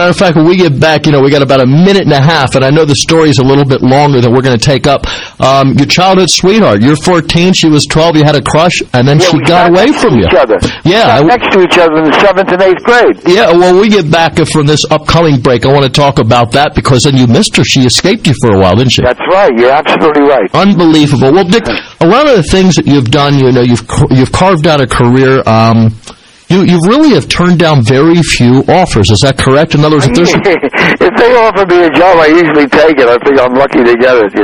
Matter of fact, when we get back, we got about a minute and a half, and I know the story's a little bit longer than we're going to take up. Your childhood sweetheart, you're 14, she was 12, you had a crush, and then she got away from you. Yeah, next to each other in the 7th and 8th grade. Yeah, well, we get back from this upcoming break. I want to talk about that because then you missed her. She escaped you for a while, didn't she? That's right. You're absolutely right. Unbelievable. Well, Dick, a lot of the things that you've done, you've carved out a career. You really have turned down very few offers. Is that correct? In other words, if they offer me a job, I usually take it. I think I'm lucky to get it,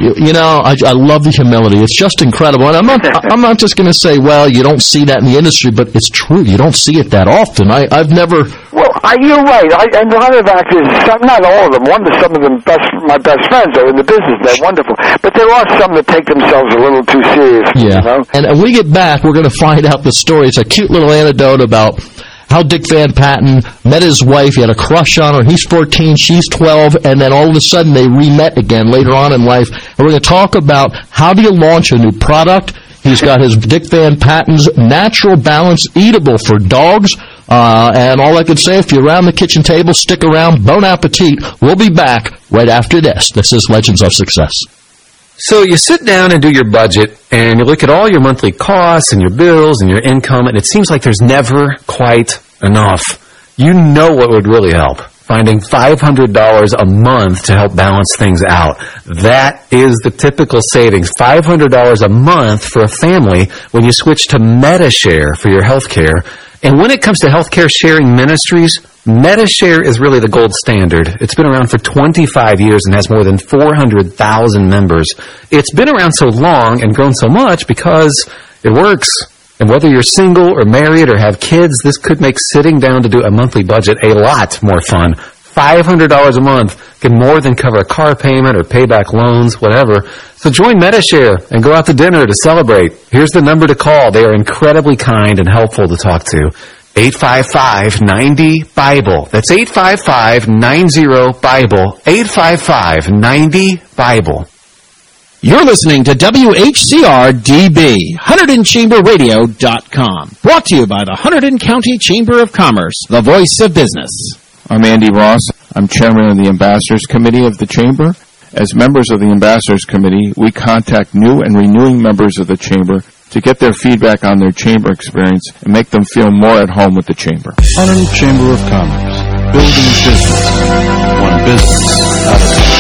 I love the humility. It's just incredible. And I'm not just going to say, well, you don't see that in the industry, but it's true. You don't see it that often. I've never... Well, you're right. And a lot of actors, not all of them, some of them, my best friends are in the business. They're wonderful. But there are some that take themselves a little too seriously, And when we get back, we're going to find out the story. It's a cute little anecdote about how Dick Van Patten met his wife. He had a crush on her. He's 14, she's 12, and then all of a sudden they re-met again later on in life. And we're going to talk about how do you launch a new product. He's got his Dick Van Patten's Natural Balance Eatable for dogs. And all I can say, if you're around the kitchen table, stick around. Bon appetit. We'll be back right after this. This is Legends of Success. So you sit down and do your budget, and you look at all your monthly costs and your bills and your income, and it seems like there's never quite enough. You know what would really help? Finding $500 a month to help balance things out. That is the typical savings. $500 a month for a family when you switch to MediShare for your health care. And when it comes to healthcare sharing ministries, MediShare is really the gold standard. It's been around for 25 years and has more than 400,000 members. It's been around so long and grown so much because it works. And whether you're single or married or have kids, this could make sitting down to do a monthly budget a lot more fun. $500 a month can more than cover a car payment or pay back loans, whatever. So join MediShare and go out to dinner to celebrate. Here's the number to call. They are incredibly kind and helpful to talk to. 855-90-BIBLE. That's 855-90-BIBLE. 855-90-BIBLE. You're listening to WHCR-DB, HunterdonChamberRadio.com. Brought to you by the Hunterdon County Chamber of Commerce, the voice of business. I'm Andy Ross. I'm chairman of the Ambassadors Committee of the Chamber. As members of the Ambassadors Committee, we contact new and renewing members of the Chamber to get their feedback on their Chamber experience and make them feel more at home with the Chamber. Hunterdon Chamber of Commerce, building business, one business at a time.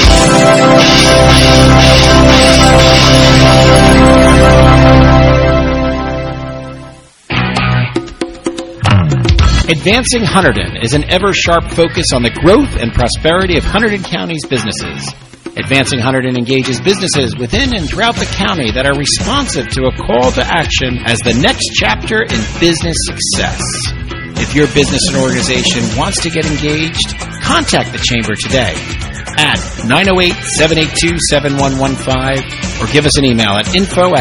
Advancing Hunterdon is an ever-sharp focus on the growth and prosperity of Hunterdon County's businesses. Advancing Hunterdon engages businesses within and throughout the county that are responsive to a call to action as the next chapter in business success. If your business and organization wants to get engaged, contact the Chamber today at 908-782-7115 or give us an email at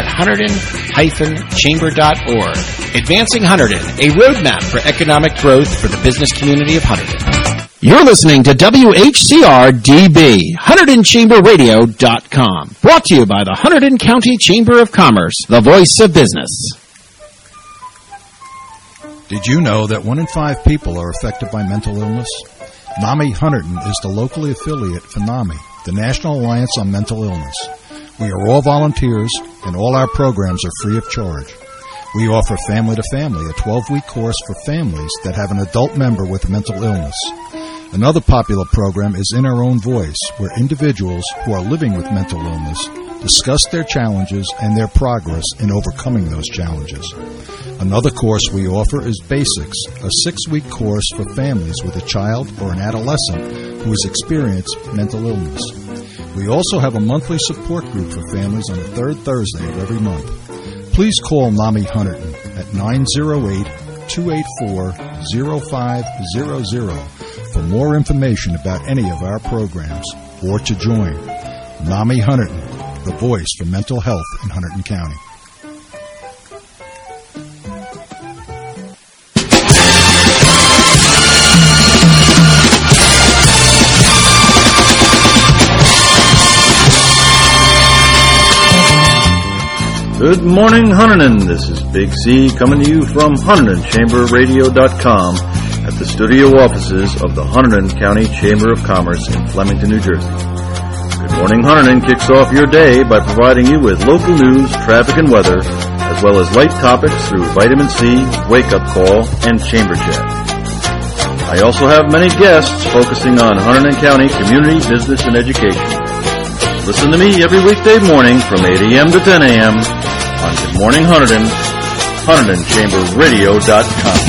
info@hunterdon-chamber.org. Advancing Hunterdon, a roadmap for economic growth for the business community of Hunterdon. You're listening to WHCR-DB, HunterdonChamberRadio.com. Brought to you by the Hunterdon County Chamber of Commerce, the voice of business. Did you know that 1 in 5 people are affected by mental illness? NAMI Hunterdon is the locally affiliate for NAMI, the National Alliance on Mental Illness. We are all volunteers, and all our programs are free of charge. We offer Family to Family, a 12-week course for families that have an adult member with mental illness. Another popular program is In Our Own Voice, where individuals who are living with mental illness discuss their challenges and their progress in overcoming those challenges. Another course we offer is Basics, a 6-week course for families with a child or an adolescent who has experienced mental illness. We also have a monthly support group for families on the 3rd Thursday of every month. Please call NAMI Hunterdon at 908-284-0500 for more information about any of our programs or to join. NAMI Hunterdon, the voice for mental health in Hunterdon County. Good morning, Hunterdon. This is Big C coming to you from HunterdonChamberRadio.com. at the studio offices of the Hunterdon County Chamber of Commerce in Flemington, New Jersey. Good Morning Hunterdon kicks off your day by providing you with local news, traffic, and weather, as well as light topics through Vitamin C, Wake Up Call, and Chamber Chat. I also have many guests focusing on Hunterdon County community, business, and education. Listen to me every weekday morning from 8 a.m. to 10 a.m. on Good Morning Hunterdon, HunterdonChamberRadio.com.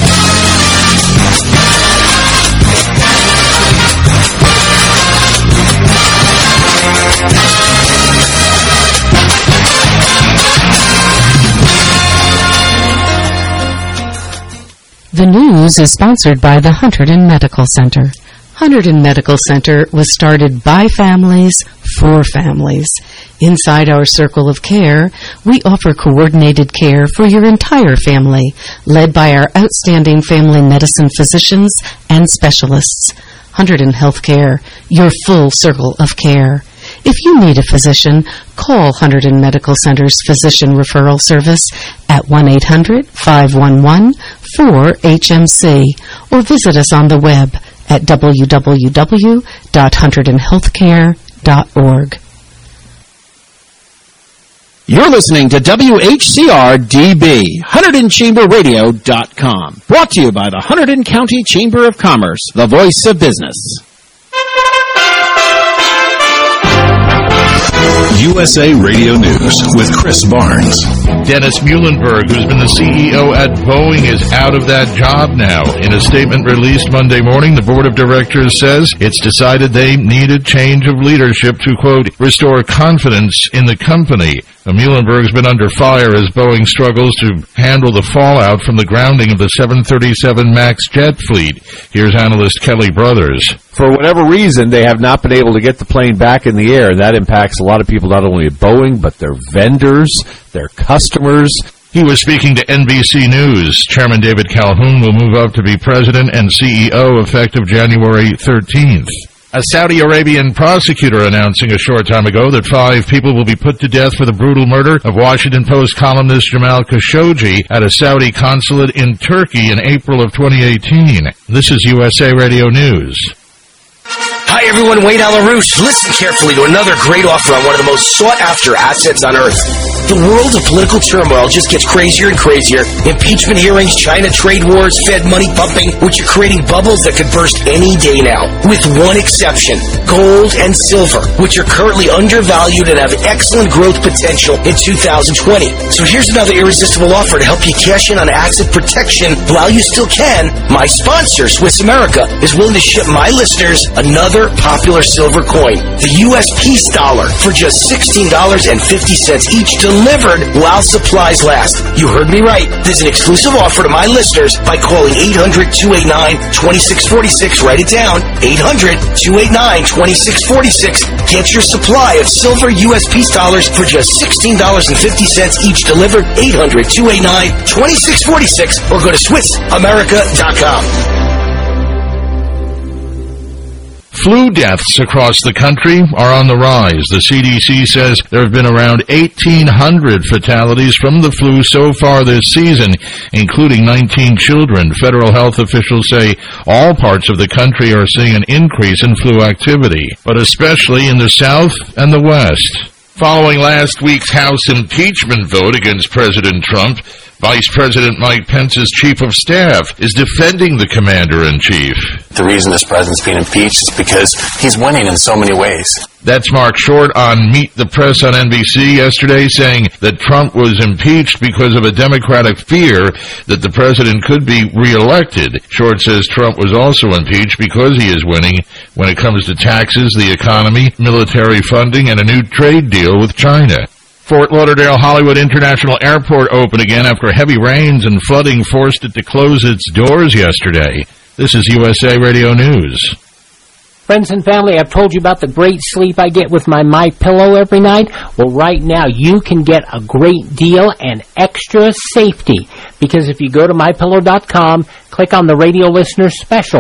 The news is sponsored by the Hunterdon Medical Center. Hunterdon Medical Center was started by families for families. Inside our circle of care, we offer coordinated care for your entire family, led by our outstanding family medicine physicians and specialists. Hunterdon Healthcare, your full circle of care. If you need a physician, call Hunterdon Medical Center's Physician Referral Service at 1-800-511-4HMC or visit us on the web at www.hunterdonhealthcare.org. You're listening to WHCR-DB, HunterdonChamberRadio.com. Brought to you by the Hunterdon County Chamber of Commerce, the voice of business. USA Radio News with Chris Barnes. Dennis Muhlenberg, who's been the CEO at Boeing, is out of that job now. In a statement released Monday morning, the board of directors says it's decided they need a change of leadership to, quote, restore confidence in the company. Muhlenberg's been under fire as Boeing struggles to handle the fallout from the grounding of the 737 MAX jet fleet. Here's analyst Kelly Brothers. For whatever reason, they have not been able to get the plane back in the air. That impacts a lot of people, not only at Boeing, but their vendors, their customers. He was speaking to NBC News. Chairman David Calhoun will move up to be president and CEO effective January 13th. A Saudi Arabian prosecutor announcing a short time ago that 5 people will be put to death for the brutal murder of Washington Post columnist Jamal Khashoggi at a Saudi consulate in Turkey in April of 2018. This is USA Radio News. Hi everyone, Wayne Alarouche. Listen carefully to another great offer on one of the most sought-after assets on earth. The world of political turmoil just gets crazier and crazier. Impeachment hearings, China trade wars, Fed money pumping, which are creating bubbles that could burst any day now. With one exception, gold and silver, which are currently undervalued and have excellent growth potential in 2020. So here's another irresistible offer to help you cash in on asset protection while you still can. My sponsor, Swiss America, is willing to ship my listeners another popular silver coin, the U.S. Peace Dollar, for just $16.50 each, delivered while supplies last. You heard me right. There's an exclusive offer to my listeners by calling 800-289-2646. Write it down, 800-289-2646. Get your supply of silver U.S. Peace Dollars for just $16.50 each, delivered, 800-289-2646, or go to SwissAmerica.com. Flu deaths across the country are on the rise. The CDC says there have been around 1,800 fatalities from the flu so far this season, including 19 children. Federal health officials say all parts of the country are seeing an increase in flu activity, but especially in the South and the West. Following last week's House impeachment vote against President Trump, Vice President Mike Pence's chief of staff is defending the commander-in-chief. The reason this president's being impeached is because he's winning in so many ways. That's Mark Short on Meet the Press on NBC yesterday, saying that Trump was impeached because of a Democratic fear that the president could be reelected. Short says Trump was also impeached because he is winning when it comes to taxes, the economy, military funding, and a new trade deal with China. Fort Lauderdale-Hollywood International Airport opened again after heavy rains and flooding forced it to close its doors yesterday. This is USA Radio News. Friends and family, I've told you about the great sleep I get with my MyPillow every night. Well, right now, you can get a great deal and extra safety. Because if you go to MyPillow.com, click on the radio listener special,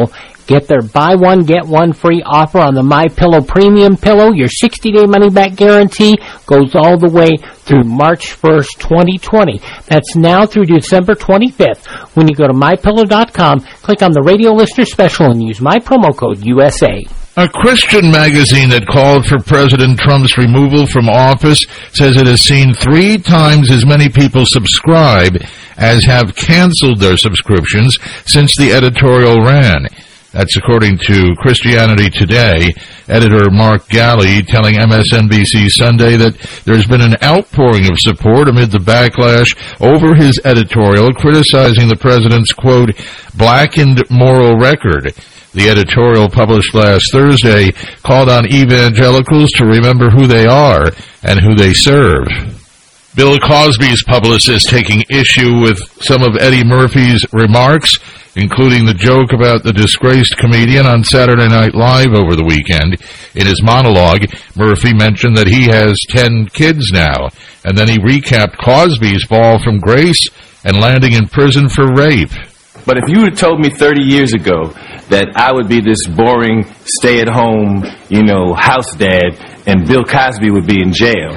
Get their buy one, get one free offer on the MyPillow Premium Pillow. Your 60-day money-back guarantee goes all the way through March 1st, 2020. That's now through December 25th. When you go to MyPillow.com, click on the Radio Listener Special and use my promo code USA. A Christian magazine that called for President Trump's removal from office says it has seen 3 times as many people subscribe as have canceled their subscriptions since the editorial ran. That's according to Christianity Today. Editor Mark Galley telling MSNBC Sunday that there's been an outpouring of support amid the backlash over his editorial criticizing the president's, quote, blackened moral record. The editorial published last Thursday called on evangelicals to remember who they are and who they serve. Bill Cosby's publicist taking issue with some of Eddie Murphy's remarks, including the joke about the disgraced comedian on Saturday Night Live over the weekend. In his monologue, Murphy mentioned that he has 10 kids now, and then he recapped Cosby's fall from grace and landing in prison for rape. But if you had told me 30 years ago that I would be this boring, stay-at-home, house dad, and Bill Cosby would be in jail,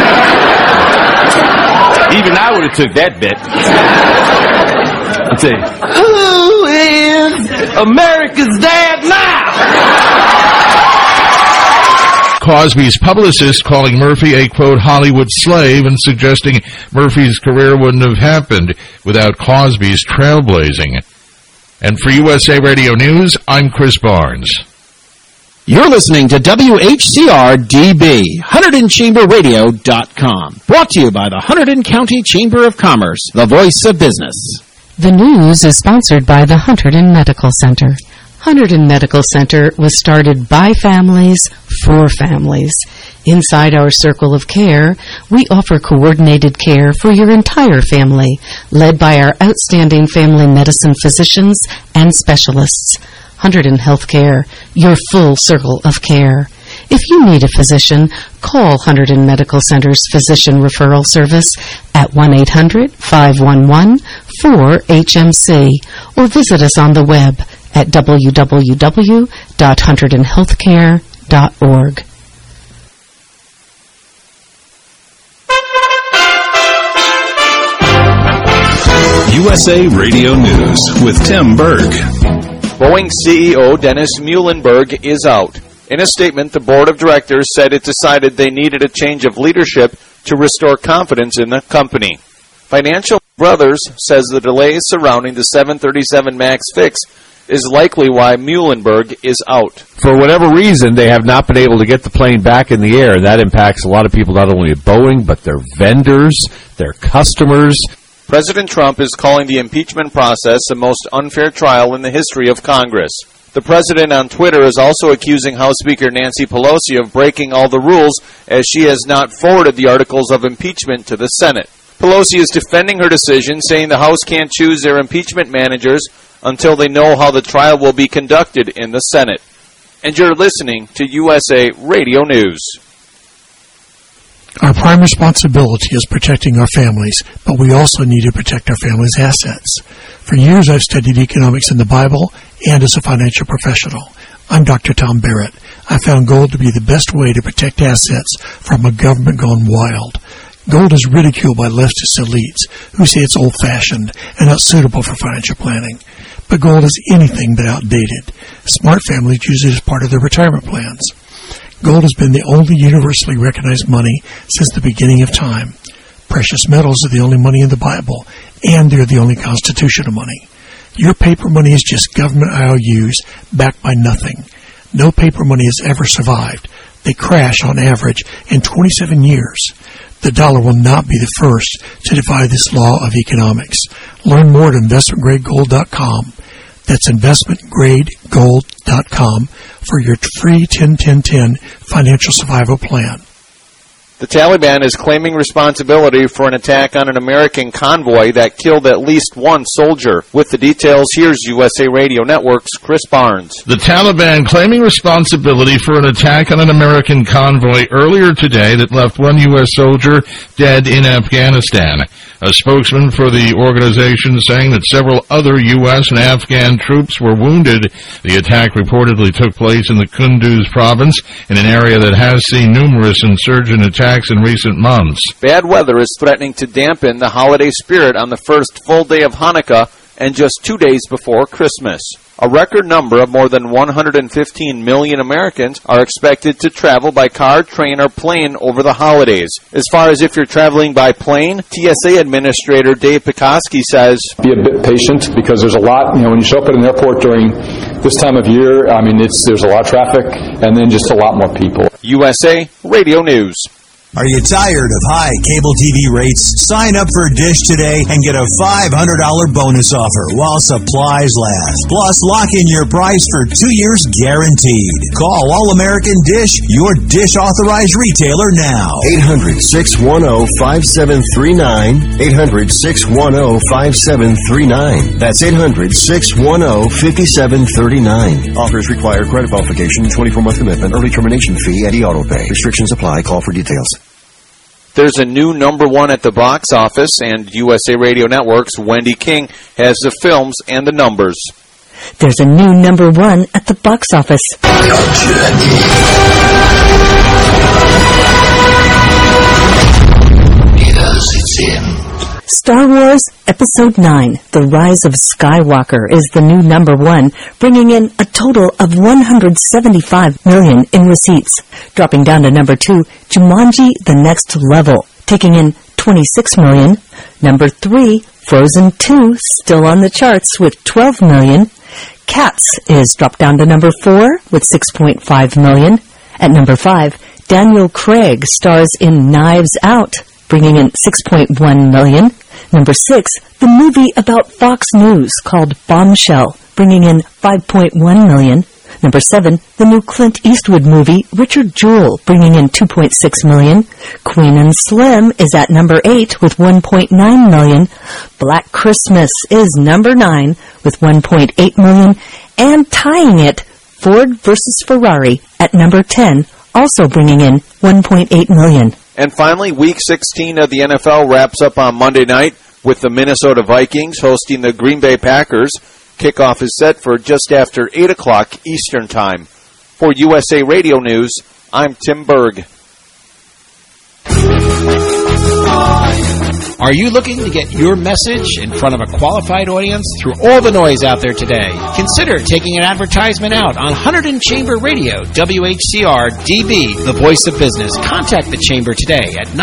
even I would have took that bet. I'd say, who is America's dad now? Cosby's publicist calling Murphy a, quote, Hollywood slave and suggesting Murphy's career wouldn't have happened without Cosby's trailblazing. And for USA Radio News, I'm Chris Barnes. You're listening to WHCR-DB, HunterdonChamberRadio.com. Brought to you by the Hunterdon County Chamber of Commerce, the voice of business. The news is sponsored by the Hunterdon Medical Center. Hunterdon Medical Center was started by families for families. Inside our circle of care, we offer coordinated care for your entire family, led by our outstanding family medicine physicians and specialists. Hunterdon Healthcare, your full circle of care. If you need a physician, call Hunterdon Medical Center's Physician Referral Service at 1-800-511-4HMC or visit us on the web at www.hunterdonhealthcare.org. USA Radio News with Tim Berg. Boeing CEO Dennis Muhlenberg is out. In a statement, the board of directors said it decided they needed a change of leadership to restore confidence in the company. Financial Brothers says the delays surrounding the 737 MAX fix is likely why Muhlenberg is out. For whatever reason, they have not been able to get the plane back in the air, and that impacts a lot of people, not only at Boeing, but their vendors, their customers. President Trump is calling the impeachment process the most unfair trial in the history of Congress. The president on Twitter is also accusing House Speaker Nancy Pelosi of breaking all the rules as she has not forwarded the articles of impeachment to the Senate. Pelosi is defending her decision, saying the House can't choose their impeachment managers until they know how the trial will be conducted in the Senate. And you're listening to USA Radio News. Our prime responsibility is protecting our families, but we also need to protect our families' assets. For years, I've studied economics in the Bible and as a financial professional. I'm Dr. Tom Barrett. I found gold to be the best way to protect assets from a government gone wild. Gold is ridiculed by leftist elites who say it's old-fashioned and not suitable for financial planning. But gold is anything but outdated. Smart families use it as part of their retirement plans. Gold has been the only universally recognized money since the beginning of time. Precious metals are the only money in the Bible, and they're the only constitutional money. Your paper money is just government IOUs backed by nothing. No paper money has ever survived. They crash on average in 27 years. The dollar will not be the first to defy this law of economics. Learn more at investmentgradegold.com. That's investmentgradegold.com for your free 10-10-10 financial survival plan. The Taliban is claiming responsibility for an attack on an American convoy that killed at least one soldier. With the details, here's USA Radio Network's Chris Barnes. The Taliban claiming responsibility for an attack on an American convoy earlier today that left one U.S. soldier dead in Afghanistan. A spokesman for the organization saying that several other U.S. and Afghan troops were wounded. The attack reportedly took place in the Kunduz province, in an area that has seen numerous insurgent attacks in recent months. Bad weather is threatening to dampen the holiday spirit on the first full day of Hanukkah and just 2 days before Christmas. A record number of more than 115 million Americans are expected to travel by car, train, or plane over the holidays. As far as if you're traveling by plane, TSA Administrator Dave Pekoski says, be a bit patient because there's a lot, when you show up at an airport during this time of year, there's a lot of traffic and then just a lot more people. USA Radio News. Are you tired of high cable TV rates? Sign up for Dish today and get a $500 bonus offer while supplies last. Plus, lock in your price for 2 years guaranteed. Call All-American Dish, your Dish authorized retailer now. 800-610-5739. 800-610-5739. That's 800-610-5739. Offers require credit qualification, 24-month commitment, early termination fee, and e-auto-pay. Restrictions apply. Call for details. There's a new number one at the box office, and USA Radio Network's Wendy King has the films and the numbers. There's a new number one at the box office. It's in. Star Wars Episode 9, The Rise of Skywalker, is the new number one, bringing in a total of $175 million in receipts. Dropping down to number 2, Jumanji: The Next Level, taking in $26 million. Number 3, Frozen 2, still on the charts with $12 million. Cats is dropped down to number 4 with $6.5 million. At number 5, Daniel Craig stars in Knives Out, bringing in $6.1 million. Number 6, the movie about Fox News called Bombshell, bringing in $5.1 million. Number 7, the new Clint Eastwood movie Richard Jewell, bringing in $2.6 million. Queen and Slim is at number 8 with $1.9 million. Black Christmas is number 9 with $1.8 million. And tying it, Ford versus Ferrari at number 10, also bringing in $1.8 million. And finally, Week 16 of the NFL wraps up on Monday night with the Minnesota Vikings hosting the Green Bay Packers. Kickoff is set for just after 8 o'clock Eastern Time. For USA Radio News, I'm Tim Berg. Are you looking to get your message in front of a qualified audience through all the noise out there today? Consider taking an advertisement out on Hunterdon Chamber Radio, WHCR DB, the voice of business. Contact the Chamber today at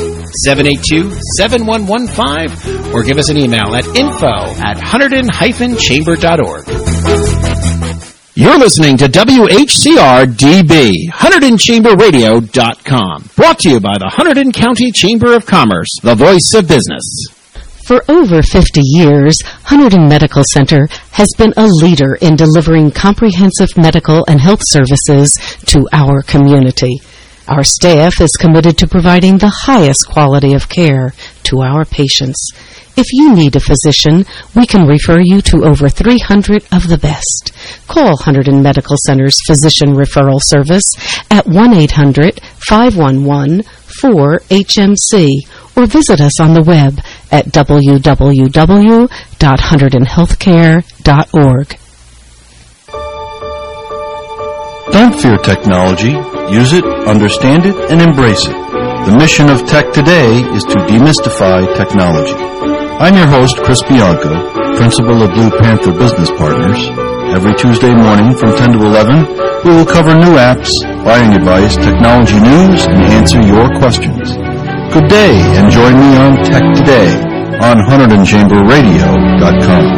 908-782-7115 or give us an email at info@hunterdon-chamber.org. You're listening to WHCR-DB, HunterdonChamberRadio.com. Brought to you by the Hunterdon County Chamber of Commerce, the voice of business. For over 50 years, Hunterdon Medical Center has been a leader in delivering comprehensive medical and health services to our community. Our staff is committed to providing the highest quality of care to our patients. If you need a physician, we can refer you to over 300 of the best. Call Hunterdon Medical Center's Physician Referral Service at 1-800-511-4HMC or visit us on the web at www.hunterdonhealthcare.org. Don't fear technology. Use it, understand it, and embrace it. The mission of Tech Today is to demystify technology. I'm your host, Chris Bianco, principal of Blue Panther Business Partners. Every Tuesday morning from 10 to 11, we will cover new apps, buying advice, technology news, and answer your questions. Good day, and join me on Tech Today on HunterdonChamberRadio.com.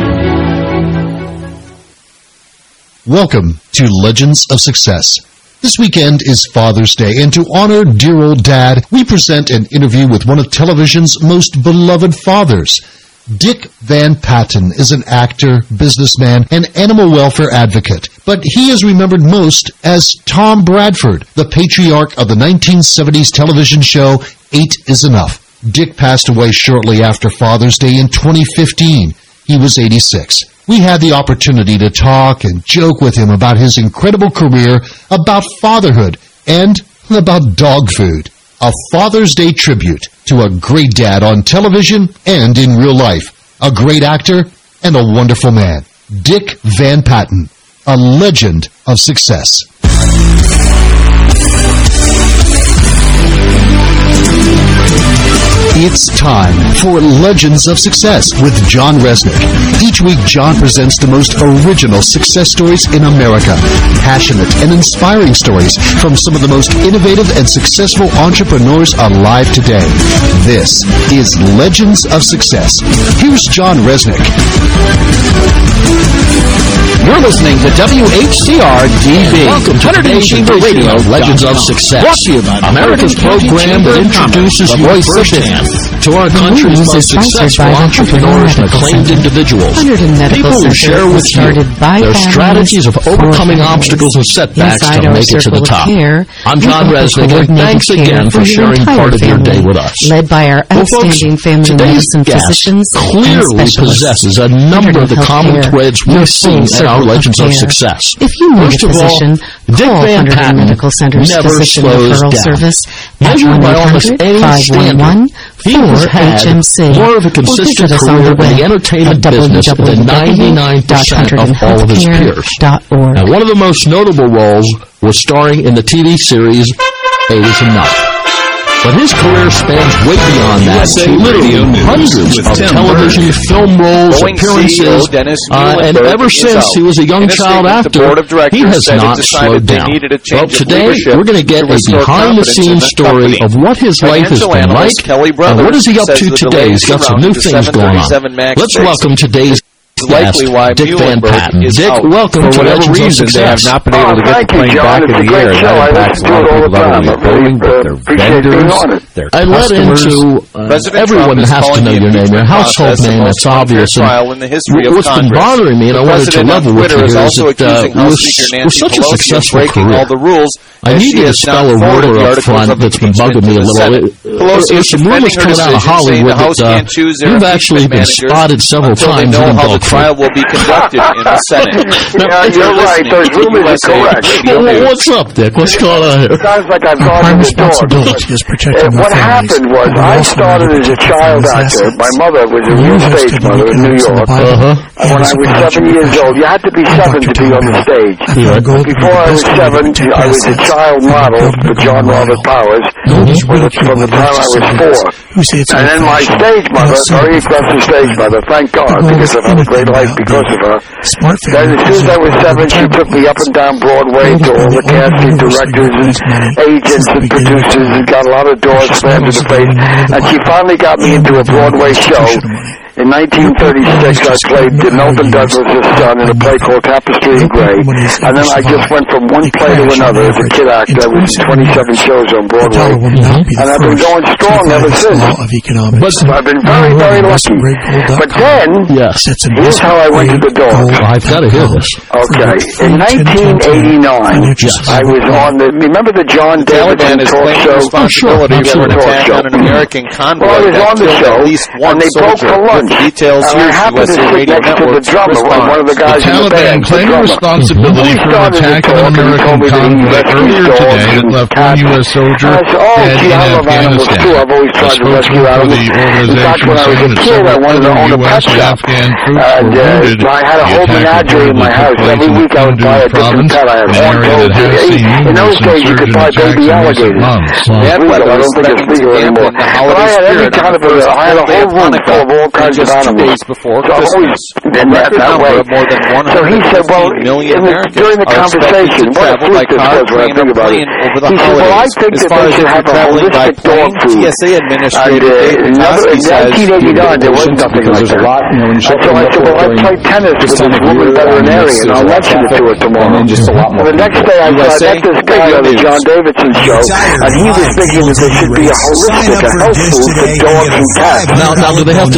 Welcome to Legends of Success. This weekend is Father's Day, and to honor dear old Dad, we present an interview with one of television's most beloved fathers. Dick Van Patten is an actor, businessman, and animal welfare advocate, but he is remembered most as Tom Bradford, the patriarch of the 1970s television show 8 is Enough. Dick passed away shortly after Father's Day in 2015. He was 86. We had the opportunity to talk and joke with him about his incredible career, about fatherhood, and about dog food. a Father's Day tribute to a great dad on television and in real life, a great actor and a wonderful man, Dick Van Patten, a legend of success. It's time for Legends of Success with John Resnick. Each week, John presents the most original success stories in America. Passionate and inspiring stories from some of the most innovative and successful entrepreneurs alive today. This is Legends of Success. Here's John Resnick. You're listening to WHCR-DB. Welcome to today's Chamber Radio Legends of Success, brought to you by America's program that introduces you firsthand to our country's most successful entrepreneurs and acclaimed individuals. People who share with you their strategies of overcoming obstacles and setbacks to make it to the top. I'm John Resnick, and thanks again for sharing part of your day with us. Led by our outstanding family medicine physicians clearly possesses a number of the common threads we've seen in our Legends of Success. If you need a physician, Dick call Van 100 Patten Medical Center's never Physician slows Referral down. Service at Measured by almost any standard, he has had HMC, more of a consistent career in the entertainment business than 99% of all of his peers. Now, one of the most notable roles was starring in the TV series A's Enough. But his career spans way beyond that to literally hundreds of television, film roles, appearances, and ever since he was a young child actor, he has not slowed down. Well, today we're going to get a behind-the-scenes story of what his life has been like and what is he up to today. He's got some new things going on. Let's welcome today's guest, Dick Van Patten. Dick, welcome to Legends of Success. They have not been able to get the plane back in the air. That impacts a lot of people not only Boeing, but their vendors, their I led into everyone has to know your name, your household name. It's obvious. And what's been bothering me, and I wanted to level with you here, is that with such a successful career, I need you to spell a word up front that's been bugging me a little. There's some rumors coming out of Hollywood that you've actually been spotted several times in the trial will be conducted in the Senate. Yeah, you're right. Those rumors are correct. What's up, Dick? What's going on here? It sounds like I've gone to the door. What happened was I started as a child actor. My mother was a real stage mother in New York. And when I was 7 years old, you had to be 7 to be on the stage. Before I was 7, I was a child model for John Robert Powers from the time I was 4. And then my stage mother, very aggressive stage mother, thank God, because I've had a great life because of her. Then as soon as I was 7, she took me up and down Broadway to all the casting directors and agents and producers and got a lot of doors slammed in the face. And she finally got me into a Broadway show. In 1936, I played Melvin Douglas's son in a play called Tapestry in Grey. And then I just went from one play to another as a kid actor. I was in 27 shows on Broadway. And I've been going strong ever since. But I've been very, very lucky. But then, here's how I went to the door. I've got to hear this. Okay. In 1989, I was on the, remember the John Davidson talk show? Responsibility for an attack on an American convoy. Well, I was on the show, and they broke for lunch. Details and I happened to sit next to the drummer, one of the guys in the band. The Taliban claiming responsibility for an attack on an American convoy earlier today that left one U.S. soldier dead in Afghanistan. A spokesman for the organization saying that several other U.S. and Afghan troops were wounded. I had a whole menagerie in my house. Every week I would buy a different pet. I had one gold. In those days you could buy baby alligators. I don't think it's legal anymore. But I had every kind of I had a whole room full of all kinds of animals. Before so I've always been that way. So he said, well, during the conversation, what a fluke this was when I think about it. He said, well, I think that they should have a holistic dog food. TSA Administrator in 1989, there was nothing like that. So I said, well, I played tennis with this woman veterinarian. I'll mention it to her tomorrow. Well, the next day I met this guy on the John Davidson show, and he was thinking that there should be a holistic, a health food for dogs and cats. Now do they have to chant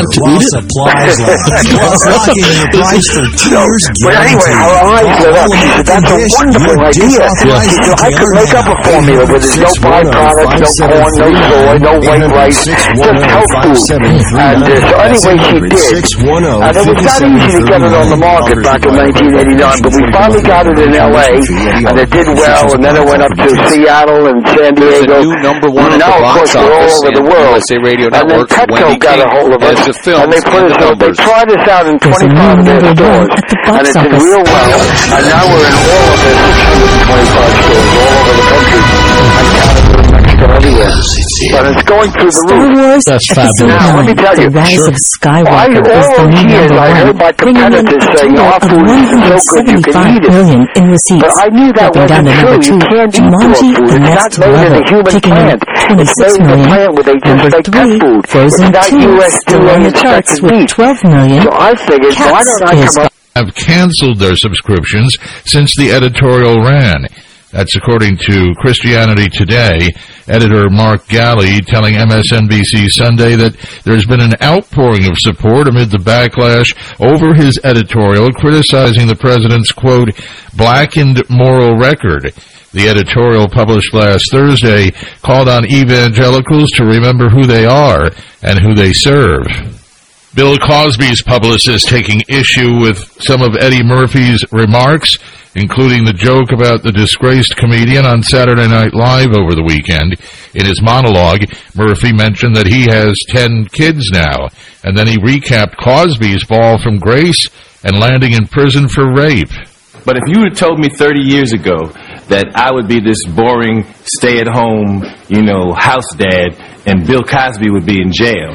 to eat it? Supplies last. Plus, lock in your price for 2 years guaranteed. But anyway, her eyes lit up. She said, that's a wonderful idea. I could make up a formula where there's no byproducts, no corn, no soy, no white rice, just health food. And so anyway, she did. And it was not easy to get it on the market back in 1989, but we finally got it in L.A., and it did well, and then it went up to Seattle and San Diego. Now, of course, we're all over the world. And then Petco got a hold of it, and they put it out. They tried us out in 25 of their stores, and it did real well. And now we're in all of their 625 stores all over the country. And Canada, Mexico, everywhere. But it's going through the roof. That's fabulous. Now, let me tell you, the Rise of Skywalker is the new number one, bringing in a total of $175 million in receipts. But I knew that wasn't true. You can't eat raw food. It's not made in a human plant. It's made in a plant where they just make pet food. Frozen 2 still on the charts with $12 million. So I figured, why don't I come up... Have canceled their subscriptions since the editorial ran. That's according to Christianity Today. Editor Mark Galley telling MSNBC Sunday that there's been an outpouring of support amid the backlash over his editorial criticizing the president's, quote, blackened moral record. The editorial published last Thursday called on evangelicals to remember who they are and who they serve. Bill Cosby's publicist taking issue with some of Eddie Murphy's remarks, including the joke about the disgraced comedian on Saturday Night Live over the weekend. In his monologue, Murphy mentioned that he has 10 kids now, and then he recapped Cosby's fall from grace and landing in prison for rape. But if you had told me 30 years ago that I would be this boring, stay-at-home, house dad, and Bill Cosby would be in jail,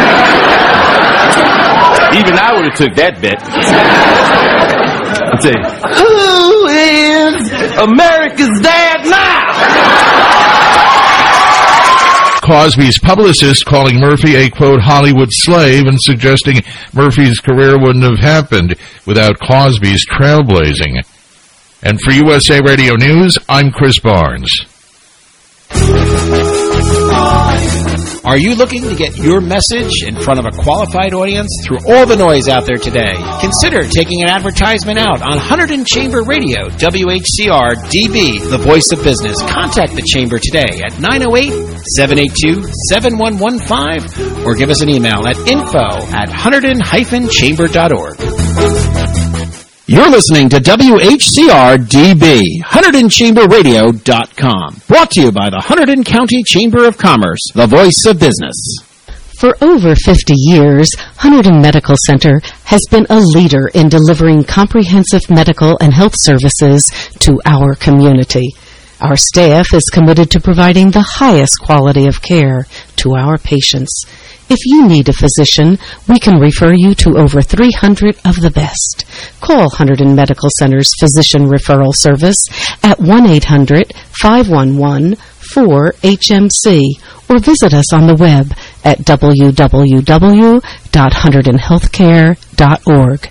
even I would have took that bet. I'd say, who is America's dad now? Cosby's publicist calling Murphy a, quote, Hollywood slave and suggesting Murphy's career wouldn't have happened without Cosby's trailblazing. And for USA Radio News, I'm Chris Barnes. Are you looking to get your message in front of a qualified audience through all the noise out there today? Consider taking an advertisement out on Hunterdon Chamber Radio, WHCR DB, the voice of business. Contact the Chamber today at 908-782-7115 or give us an email at info@hunterdon-chamber.org. You're listening to WHCR-DB, HunterdonChamberRadio.com. Brought to you by the Hunterdon County Chamber of Commerce, the voice of business. For over 50 years, Hunterdon Medical Center has been a leader in delivering comprehensive medical and health services to our community. Our staff is committed to providing the highest quality of care to our patients. If you need a physician, we can refer you to over 300 of the best. Call Hunterdon Medical Center's Physician Referral Service at 1-800-511-4HMC or visit us on the web at www.hunterdonhealthcare.org.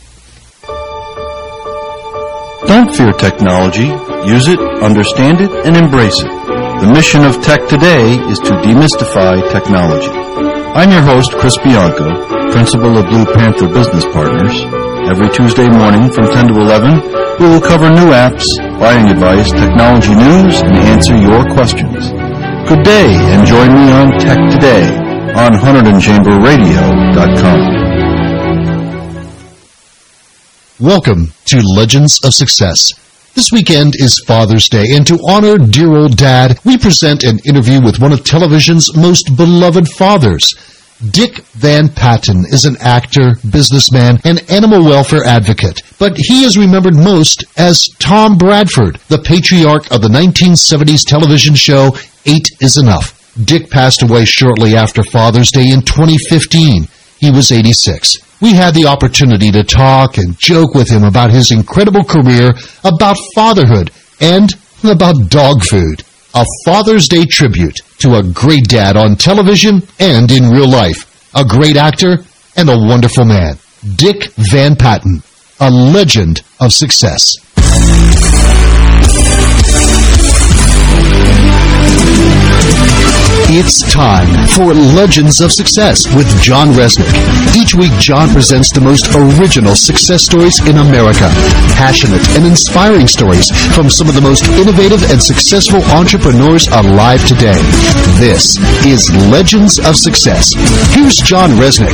Don't fear technology. Use it, understand it, and embrace it. The mission of Tech Today is to demystify technology. I'm your host, Chris Bianco, principal of Blue Panther Business Partners. Every Tuesday morning from 10 to 11, we will cover new apps, buying advice, technology news, and answer your questions. Good day, and join me on Tech Today on HunterdonChamberRadio.com. Welcome to Legends of Success. This weekend is Father's Day, and to honor dear old Dad, we present an interview with one of television's most beloved fathers. Dick Van Patten is an actor, businessman, and animal welfare advocate, but he is remembered most as Tom Bradford, the patriarch of the 1970s television show 8 is Enough. Dick passed away shortly after Father's Day in 2015. He was 86. We had the opportunity to talk and joke with him about his incredible career, about fatherhood, and about dog food. A Father's Day tribute to a great dad on television and in real life, a great actor, and a wonderful man. Dick Van Patten, a legend of success. It's time for Legends of Success with John Resnick. Each week, John presents the most original success stories in America. Passionate and inspiring stories from some of the most innovative and successful entrepreneurs alive today. This is Legends of Success. Here's John Resnick.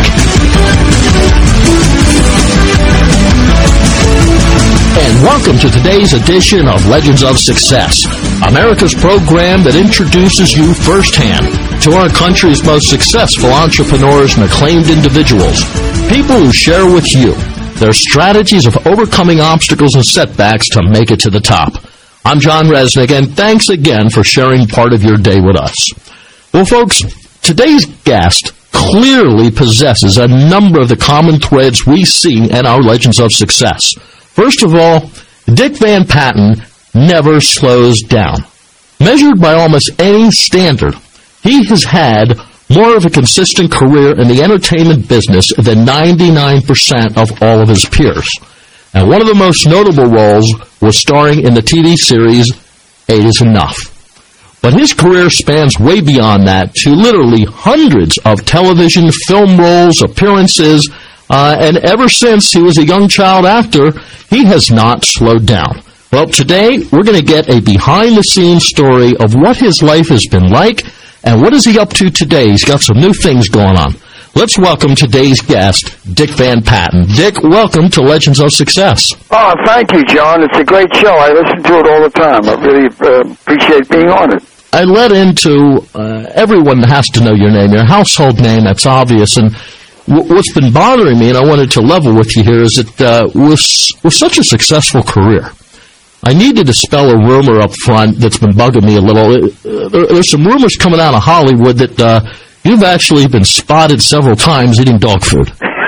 And welcome to today's edition of Legends of Success, America's program that introduces you firsthand to our country's most successful entrepreneurs and acclaimed individuals, people who share with you their strategies of overcoming obstacles and setbacks to make it to the top. I'm John Resnick, and thanks again for sharing part of your day with us. Well, folks, today's guest clearly possesses a number of the common threads we see in our Legends of Success. First of all, Dick Van Patten never slows down. Measured by almost any standard, he has had more of a consistent career in the entertainment business than 99% of all of his peers. And one of the most notable roles was starring in the TV series 8 is Enough. But his career spans way beyond that to literally hundreds of television, film roles, appearances, and ever since he was a young child actor, he has not slowed down. Well, today we're going to get a behind-the-scenes story of what his life has been like and what is he up to today. He's got some new things going on. Let's welcome today's guest, Dick Van Patten. Dick, welcome to Legends of Success. Oh, thank you, John. It's a great show. I listen to it all the time. I really appreciate being on it. I led into everyone has to know your name, your household name. That's obvious. And what's been bothering me, and I wanted to level with you here, is that with such a successful career, I need to dispel a rumor up front that's been bugging me a little. There's some rumors coming out of Hollywood that you've actually been spotted several times eating dog food.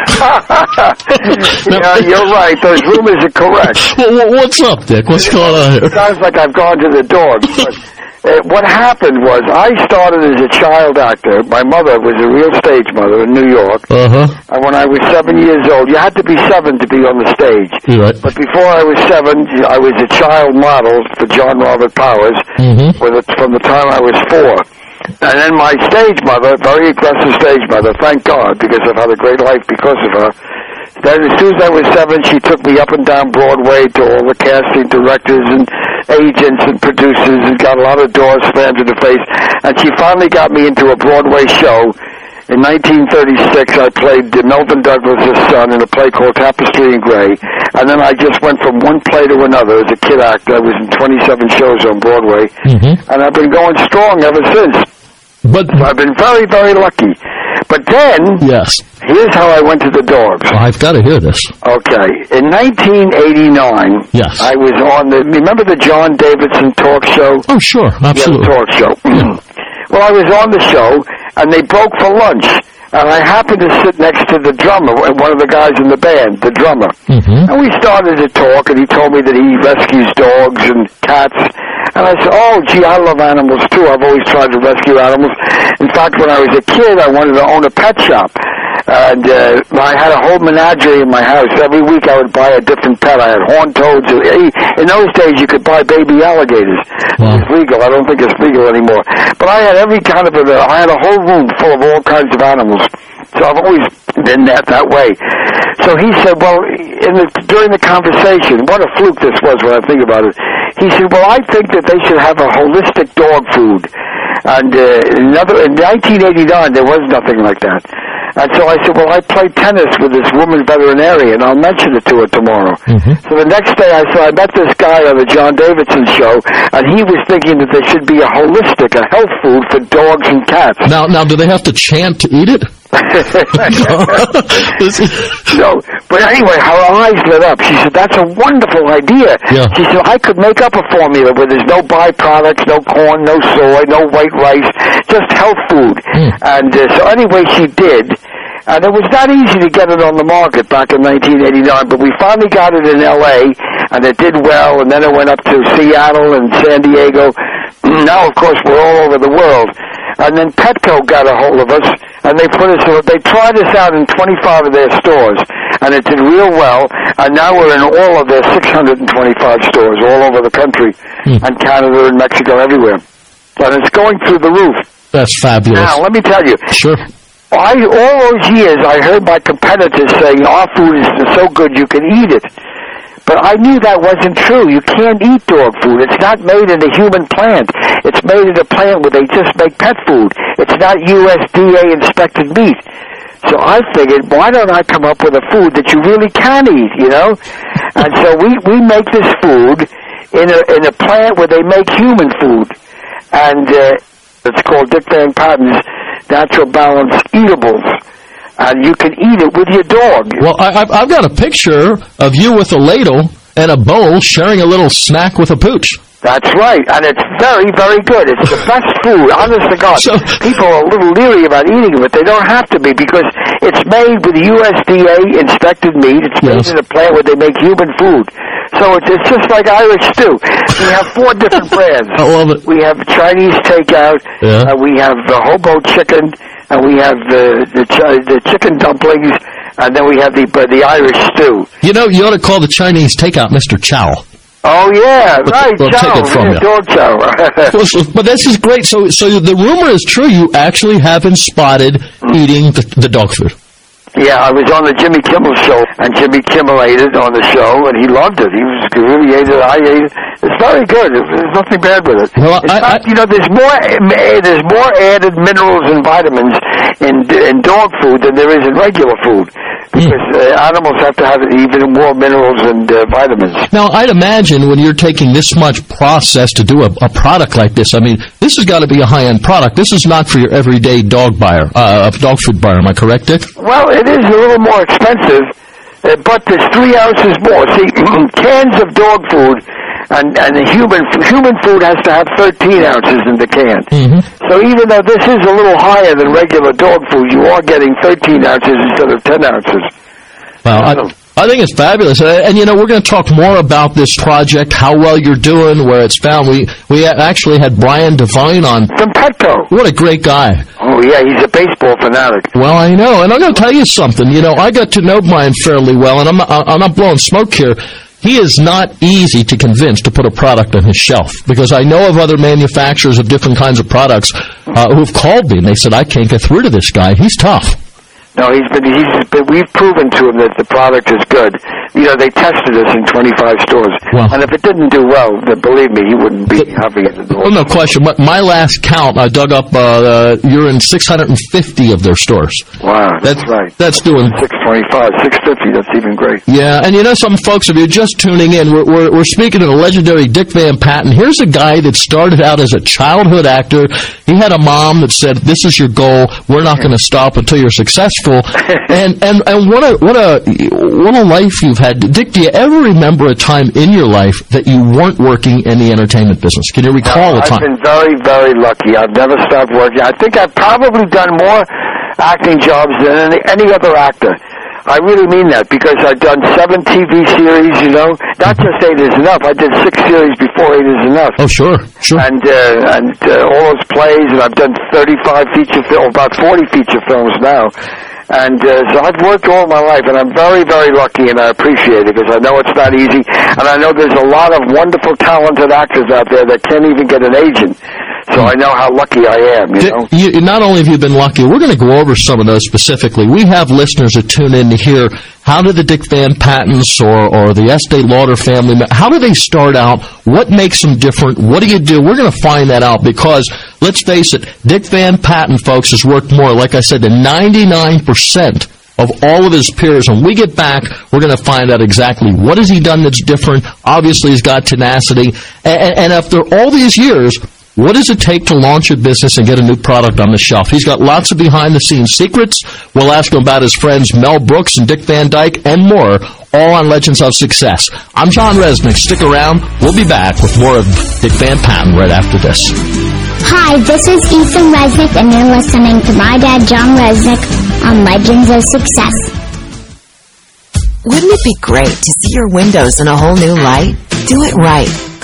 Yeah, you're right. Those rumors are correct. Well, what's up, Dick? What's going on here? It sounds like I've gone to the dogs, but what happened was I started as a child actor. My mother was a real stage mother in New York. And when I was 7 years old, you had to be 7 to be on the stage. Right. But before I was 7, I was a child model for John Robert Powers from the time I was 4. And then my stage mother, very aggressive stage mother, thank God, because I've had a great life because of her. Then as soon as I was 7, she took me up and down Broadway to all the casting directors and agents and producers and got a lot of doors slammed in the face. And she finally got me into a Broadway show. In 1936, I played Melvin Douglas' son in a play called Tapestry in Grey. And then I just went from one play to another as a kid actor. I was in 27 shows on Broadway. And I've been going strong ever since. But so I've been very, very lucky. But then, here's how I went to the dogs. Well, I've got to hear this. Okay. In 1989, I was on remember the John Davidson talk show? Oh, sure. Absolutely. Yeah, the talk show. Well, I was on the show, and they broke for lunch. And I happened to sit next to the drummer, one of the guys in the band, the drummer. And we started to talk, and he told me that he rescues dogs and cats. And I said, oh, gee, I love animals, too. I've always tried to rescue animals. In fact, when I was a kid, I wanted to own a pet shop. And I had a whole menagerie in my house. Every week I would buy a different pet. I had horned toads. In those days, you could buy baby alligators. Wow. It's legal. I don't think it's legal anymore. But I had every kind of I had a whole room full of all kinds of animals. So I've always been that way. So he said, well, during the conversation, what a fluke this was when I think about it. He said, well, I think that they should have a holistic dog food. And in 1989, there was nothing like that. And so I said, well, I played tennis with this woman veterinarian. I'll mention it to her tomorrow. So the next day I met this guy on the John Davidson show, and he was thinking that there should be a holistic, a health food for dogs and cats. Now, do they have to chant to eat it? No, but anyway, her eyes lit up. She said, that's a wonderful idea. Yeah. She said, I could make up a formula where there's no byproducts, no corn, no soy, no white rice, just health food. And so anyway, she did. And it was not easy to get it on the market back in 1989, but we finally got it in L.A., and it did well, and then it went up to Seattle and San Diego. Now, of course, we're all over the world. And then Petco got a hold of us, and they tried us out in 25 of their stores, and it did real well, and now we're in all of their 625 stores all over the country, and Canada and Mexico, everywhere. And it's going through the roof. That's fabulous. Now, let me tell you. Sure. All those years, I heard my competitors saying, our food is so good you can eat it. But I knew that wasn't true. You can't eat dog food. It's not made in a human plant. It's made in a plant where they just make pet food. It's not USDA-inspected meat. So I figured, why don't I come up with a food that you really can eat, you know? And so we make this food in a plant where they make human food. And it's called Dick Van Patten's Natural Balance Eatables. And you can eat it with your dog. Well, I've got a picture of you with a ladle and a bowl sharing a little snack with a pooch. That's right, and it's very, very good. It's the best food, honest to God. So, people are a little leery about eating it, but they don't have to be, because it's made with USDA-inspected meat. It's made in a plant where they make human food. So it's just like Irish stew. We have 4 different brands. I love it. We have Chinese takeout, we have the hobo chicken, and we have the chicken dumplings, and then we have the Irish stew. You know, you ought to call the Chinese takeout Mr. Chow. Oh, yeah, right, we'll chow. Take it from you. Dog chow. But this is great. So the rumor is true. You actually have been spotted eating the dog food. Yeah, I was on the Jimmy Kimmel show, and Jimmy Kimmel ate it on the show, and he loved it. He really ate it. I ate it. It's very good. There's nothing bad with it. Well, you know, there's more added minerals and vitamins in dog food than there is in regular food, because animals have to have even more minerals and vitamins. Now, I'd imagine when you're taking this much process to do a product like this, I mean, this has got to be a high-end product. This is not for your everyday dog food buyer. Am I correct, Dick? Well, it is a little more expensive, but there's 3 ounces more. See, cans of dog food and the human food has to have 13 ounces in the can. Mm-hmm. So even though this is a little higher than regular dog food, you are getting 13 ounces instead of 10 ounces. Well, I think it's fabulous. And, you know, we're going to talk more about this project, how well you're doing, where it's found. We actually had Brian Devine on. From Petco. What a great guy. Oh, yeah, he's a baseball fanatic. Well, I know. And I'm going to tell you something. You know, I got to know Brian fairly well, and I'm not blowing smoke here. He is not easy to convince to put a product on his shelf, because I know of other manufacturers of different kinds of products who've called me, and they said, I can't get through to this guy. He's tough. No, we've proven to him that the product is good. You know, they tested us in 25 stores. Well, and if it didn't do well, then believe me, he wouldn't be having it. Well, no question. My last count, I dug up, you're in 650 of their stores. Wow, that's right. That's doing 625, 650. That's even great. Yeah, and you know, some folks, if you're just tuning in, we're speaking to the legendary Dick Van Patten. Here's a guy that started out as a childhood actor. He had a mom that said, "This is your goal. We're not going to stop until you're successful." and what a life you've had. Dick, do you ever remember a time in your life that you weren't working in the entertainment business? Can you recall a time? I've been very, very lucky. I've never stopped working. I think I've probably done more acting jobs than any other actor. I really mean that, because I've done 7 TV series, you know. Not just 8 is enough. I did 6 series before 8 is enough. Oh, sure. And all those plays, and I've done 35 feature films, about 40 feature films now. And so I've worked all my life, and I'm very, very lucky, and I appreciate it, because I know it's not easy, and I know there's a lot of wonderful, talented actors out there that can't even get an agent. So I know how lucky I am, you know. Not only have you been lucky, we're going to go over some of those specifically. We have listeners that tune in to hear, how did the Dick Van Pattens or the Estee Lauder family, how do they start out? What makes them different? What do you do? We're going to find that out, because, let's face it, Dick Van Patten, folks, has worked more, like I said, than 99% of all of his peers. When we get back, we're going to find out exactly what has he done that's different. Obviously, he's got tenacity. And after all these years, what does it take to launch a business and get a new product on the shelf? He's got lots of behind-the-scenes secrets. We'll ask him about his friends Mel Brooks and Dick Van Dyke and more, all on Legends of Success. I'm John Resnick. Stick around. We'll be back with more of Dick Van Patten right after this. Hi, this is Ethan Resnick, and you're listening to my dad, John Resnick, on Legends of Success. Wouldn't it be great to see your windows in a whole new light? Do it right.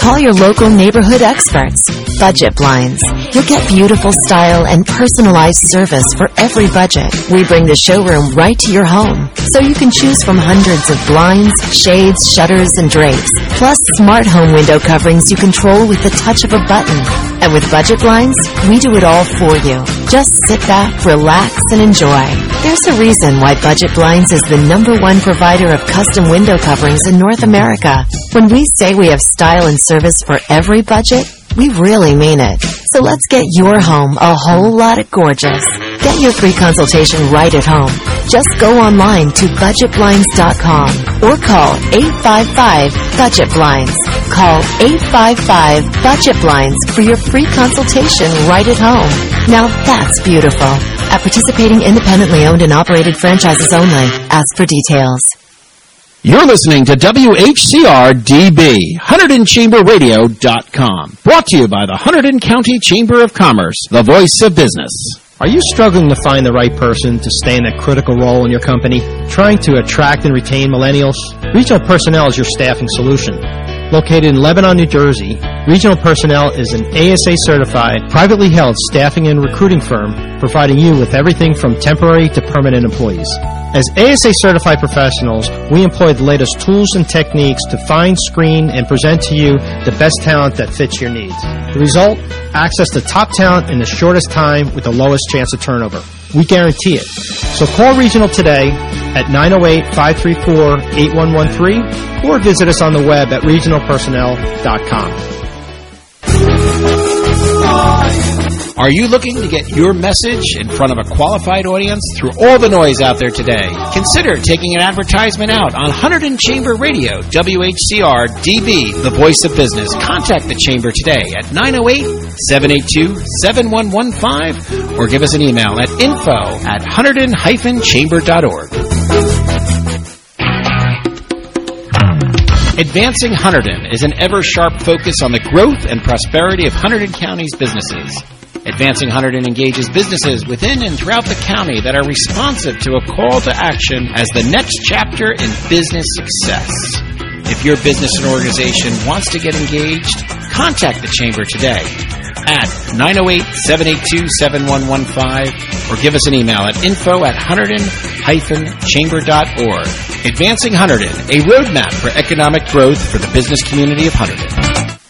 Call your local neighborhood experts. Budget Blinds. You'll get beautiful style and personalized service for every budget. We bring the showroom right to your home, so you can choose from hundreds of blinds, shades, shutters, and drapes, plus smart home window coverings you control with the touch of a button. And with Budget Blinds, we do it all for you. Just sit back, relax, and enjoy. There's a reason why Budget Blinds is the #1 provider of custom window coverings in North America. When we say we have style and service for every budget, we really mean it. So let's get your home a whole lot of gorgeous. Get your free consultation right at home. Just go online to budgetblinds.com or call 855-BUDGET-BLINDS. Call 855-BUDGET-BLINDS for your free consultation right at home. Now that's beautiful. At participating independently owned and operated franchises only. Ask for details. You're listening to WHCR-DB, HunterdonChamberRadio.com. Brought to you by the Hunterdon County Chamber of Commerce, the voice of business. Are you struggling to find the right person to stay in that critical role in your company? Trying to attract and retain millennials? Regional Personnel is your staffing solution. Located in Lebanon, New Jersey, Regional Personnel is an ASA-certified, privately held staffing and recruiting firm, providing you with everything from temporary to permanent employees. As ASA-certified professionals, we employ the latest tools and techniques to find, screen, and present to you the best talent that fits your needs. The result? Access to top talent in the shortest time with the lowest chance of turnover. We guarantee it. So call Regional today at 908-534-8113 or visit us on the web at regionalpersonnel.com. Are you looking to get your message in front of a qualified audience through all the noise out there today? Consider taking an advertisement out on Hunterdon Chamber Radio, WHCR-DB, the voice of business. Contact the Chamber today at 908-782-7115 or give us an email at info@hunterdon-chamber.org. Advancing Hunterdon is an ever-sharp focus on the growth and prosperity of Hunterdon County's businesses. Advancing Hunterdon engages businesses within and throughout the county that are responsive to a call to action as the next chapter in business success. If your business and organization wants to get engaged, contact the Chamber today at 908-782-7115 or give us an email at info@hunterdon-chamber.org. Advancing Hunterdon, a roadmap for economic growth for the business community of Hunterdon.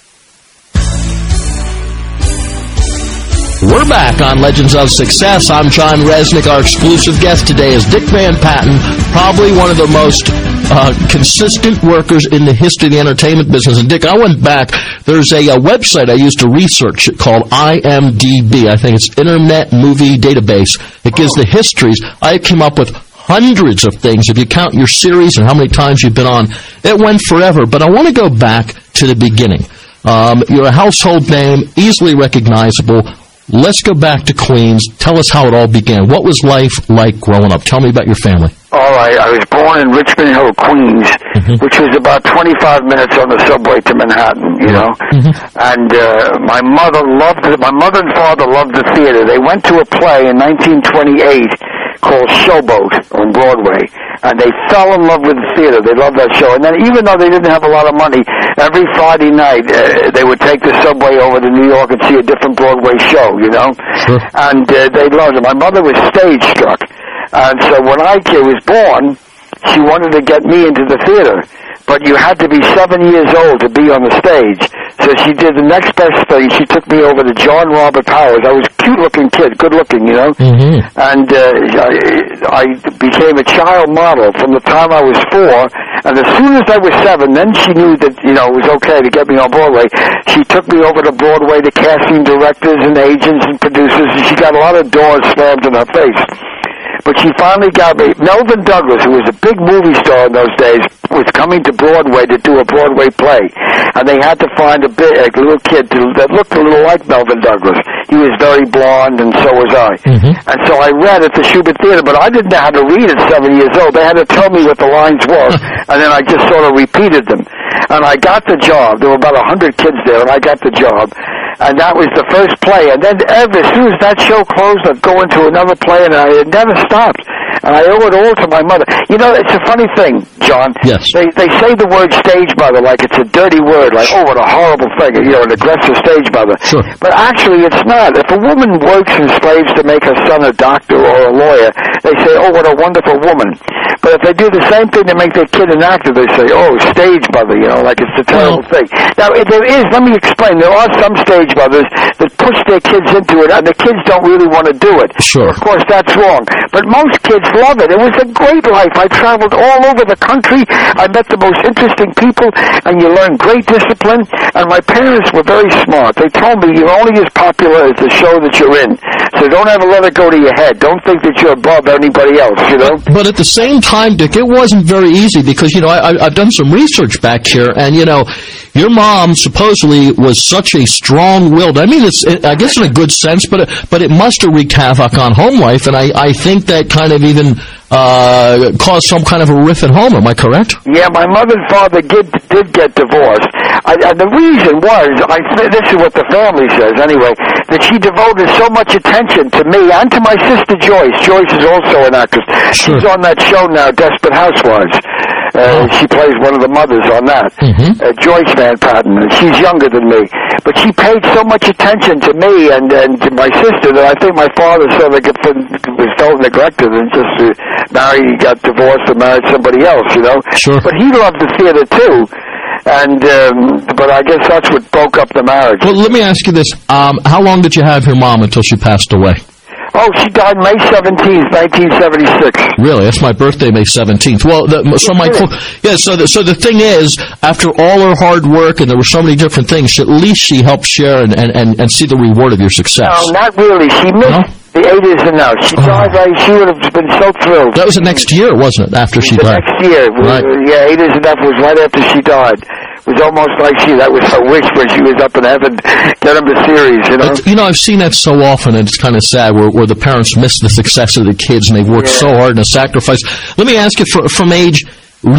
We're back on Legends of Success. I'm John Resnick. Our exclusive guest today is Dick Van Patten, probably one of the most consistent workers in the history of the entertainment business. And Dick, I went back. There's a website I used to research it called IMDb. I think it's Internet Movie Database. It gives the histories. I came up with hundreds of things. If you count your series and how many times you've been on, it went forever. But I want to go back to the beginning. You're a household name, easily recognizable. Let's go back to Queens. Tell us how it all began. What was life like growing up? Tell me about your family. All right. I was born in Richmond Hill, Queens, which was about 25 minutes on the subway to Manhattan, you know. And my mother and father loved the theater. They went to a play in 1928 called Showboat on Broadway, and they fell in love with the theater. They loved that show. And then even though they didn't have a lot of money, every Friday night they would take the subway over to New York and see a different Broadway show, you know. Sure. And they loved it. My mother was stage struck. And so when I was born, she wanted to get me into the theater. But you had to be 7 years old to be on the stage. So she did the next best thing. She took me over to John Robert Powers. I was a cute-looking kid, good-looking, you know. And I became a child model from the time I was 4. And as soon as I was 7, then she knew that, you know, it was okay to get me on Broadway. She took me over to Broadway to casting directors and agents and producers, and she got a lot of doors slammed in her face. But she finally got me. Melvin Douglas, who was a big movie star in those days, was coming to Broadway to do a Broadway play. And they had to find a little kid that looked a little like Melvin Douglas. He was very blonde, and so was I. And so I read at the Shubert Theater, but I didn't know how to read at 7 years old. They had to tell me what the lines were, and then I just sort of repeated them. And I got the job. There were about 100 kids there, and I got the job. And that was the first play. And then as soon as that show closed, I'd go into another play, and it never stopped. And I owe it all to my mother. You know, it's a funny thing, John. Yes. They say the word stage mother like it's a dirty word, like, oh, what a horrible thing, you know, an aggressive stage mother. Sure. But actually, it's not. If a woman works and slaves to make her son a doctor or a lawyer, they say, oh, what a wonderful woman. But if they do the same thing to make their kid an actor, they say, oh, stage mother, you know, like it's a terrible thing. Now, there is, let me explain, there are some stage mothers that push their kids into it, and the kids don't really want to do it. Sure. Of course, that's wrong. But most kids love it. It was a great life. I traveled all over the country. I met the most interesting people, and you learn great discipline. And my parents were very smart. They told me you're only as popular as the show that you're in. So don't ever let it go to your head. Don't think that you're above anybody else, you know? But at the same time, Dick, it wasn't very easy because, you know, I've done some research back here, and, you know, your mom supposedly was such a strong-willed, I mean, I guess in a good sense, but it must have wreaked havoc on home life, and I think that kind of even caused some kind of a rift at home. Am I correct? Yeah, my mother and father did get divorced. And the reason was, this is what the family says anyway, that she devoted so much attention to me and to my sister Joyce. Joyce is also an actress. Sure. She's on that show now, Desperate Housewives. She plays one of the mothers on that. Joyce Van Patten. She's younger than me. But she paid so much attention to me and to my sister that I think my father sort of felt neglected and just got divorced and married somebody else, you know. Sure. But he loved the theater too. And but I guess that's what broke up the marriage. Well, let me ask you this. How long did you have your mom until she passed away? Oh, she died May 17th, 1976. Really? That's my birthday, May 17th. Well, so the thing is, after all her hard work, and there were so many different things, at least she helped share and see the reward of your success. No, not really. She missed the 80s and now. She died, she would have been so thrilled. That was the next year, wasn't it, after she died? The next year. Right. Yeah, 80s and that was right after she died. It was almost like that was her wish when she was up in heaven, get him the series, you know? You know, I've seen that so often, and it's kind of sad, where the parents miss the success of the kids, and they've worked so hard and sacrifice. Let me ask you, from age 7,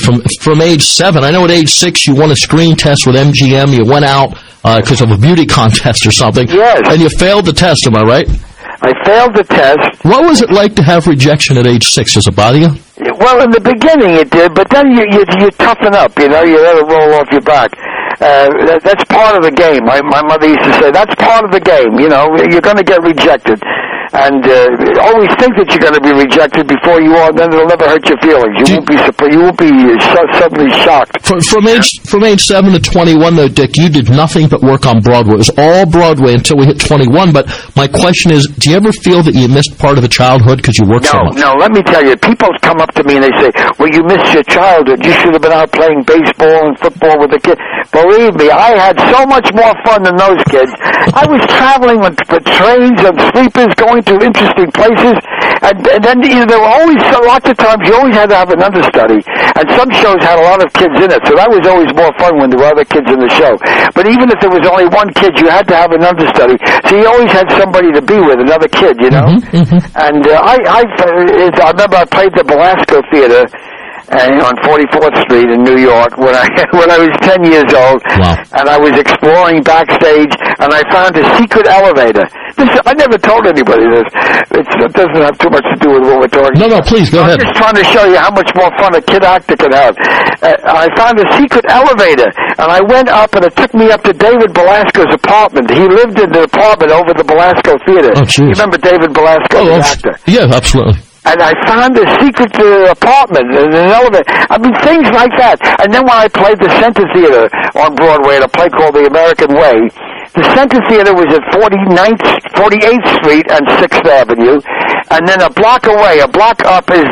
I know at age 6 you won a screen test with MGM, you went out because of a beauty contest or something, and you failed the test, am I right? I failed the test. What was it like to have rejection at age 6? Does it bother you? Well, in the beginning it did, but then you toughen up, you know, you let it roll off your back. That's part of the game. My mother used to say, that's part of the game, you know, you're going to get rejected. And always think that you're going to be rejected before you are, and then it'll never hurt your feelings. You won't be suddenly shocked. From age 7 to 21, though, Dick, you did nothing but work on Broadway. It was all Broadway until we hit 21. But my question is, do you ever feel that you missed part of a childhood because you worked so much? No, let me tell you, people come up to me and they say, well, you missed your childhood. You should have been out playing baseball and football with the kids. Believe me, I had so much more fun than those kids. I was traveling with trains and sleepers, going to interesting places, and then there were always lots of times you always had to have an understudy, and some shows had a lot of kids in it, so that was always more fun when there were other kids in the show. But even if there was only one kid, you had to have an understudy, so you always had somebody to be with, another kid, you know. And I remember I played the Belasco Theater on 44th Street in New York when I was 10 years old. Wow. And I was exploring backstage, and I found a secret elevator. I never told anybody this. It doesn't have too much to do with what we're talking about. No, please, go ahead. I'm just trying to show you how much more fun a kid actor can have. I found a secret elevator, and I went up, and it took me up to David Belasco's apartment. He lived in the apartment over the Belasco Theater. Oh, jeez. You remember David Belasco, the actor? Yeah, absolutely. And I found a secret apartment in an elevator. I mean, things like that. And then when I played the Center Theater on Broadway at a play called The American Way, the Center Theater was at 48th Street and 6th Avenue. And then a block up is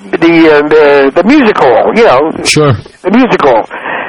the music hall, you know. Sure. The music hall.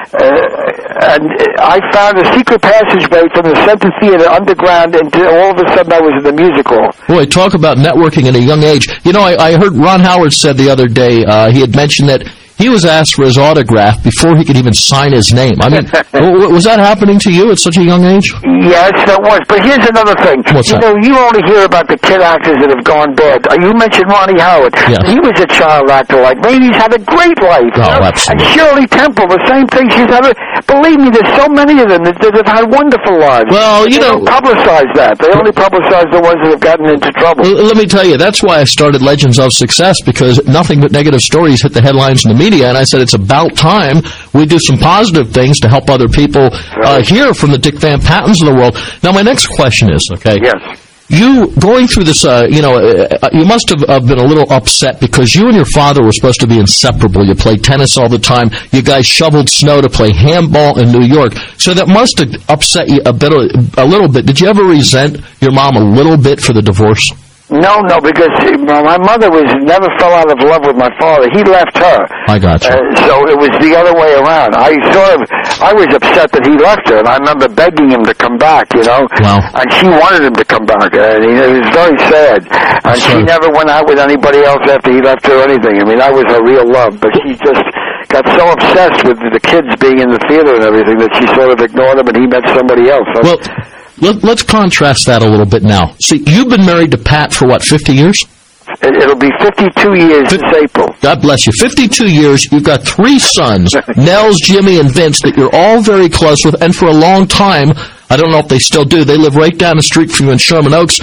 And I found a secret passageway from the Center Theater underground, and all of a sudden I was in the music hall. Boy, talk about networking at a young age. You know, I heard Ron Howard said the other day, he had mentioned that he was asked for his autograph before he could even sign his name. I mean, was that happening to you at such a young age? Yes, that was. But here's another thing. What's that? You only hear about the kid actors that have gone bad. You mentioned Ronnie Howard. Yes. He was a child actor like me. He's had a great life. Oh, And absolutely. Shirley Temple, the same thing. She's had believe me, there's so many of them that have had wonderful lives. Well, they don't publicize that. They only publicize the ones that have gotten into trouble. Let me tell you, that's why I started Legends of Success, because nothing but negative stories hit the headlines in the media, and I said it's about time we do some positive things to help other people hear from the Dick Van Pattens of the world. Now, my next question is, okay? Yes. You, going through this, you must have been a little upset because you and your father were supposed to be inseparable. You played tennis all the time. You guys shoveled snow to play handball in New York. So that must have upset you a little bit. Did you ever resent your mom a little bit for the divorce? No, because my mother never fell out of love with my father. He left her. I got you. So it was the other way around. I was upset that he left her, and I remember begging him to come back, Wow. And she wanted him to come back, and it was very sad. And she never went out with anybody else after he left her or anything. I mean, that was her real love, but she just got so obsessed with the kids being in the theater and everything that she sort of ignored him, and he met somebody else. Well, let's contrast that a little bit now. See, you've been married to Pat for, 50 years? It'll be 52 years this April. God bless you. 52 years. You've got 3 sons, Nels, Jimmy, and Vince, that you're all very close with, and for a long time, I don't know if they still do. They live right down the street from you in Sherman Oaks.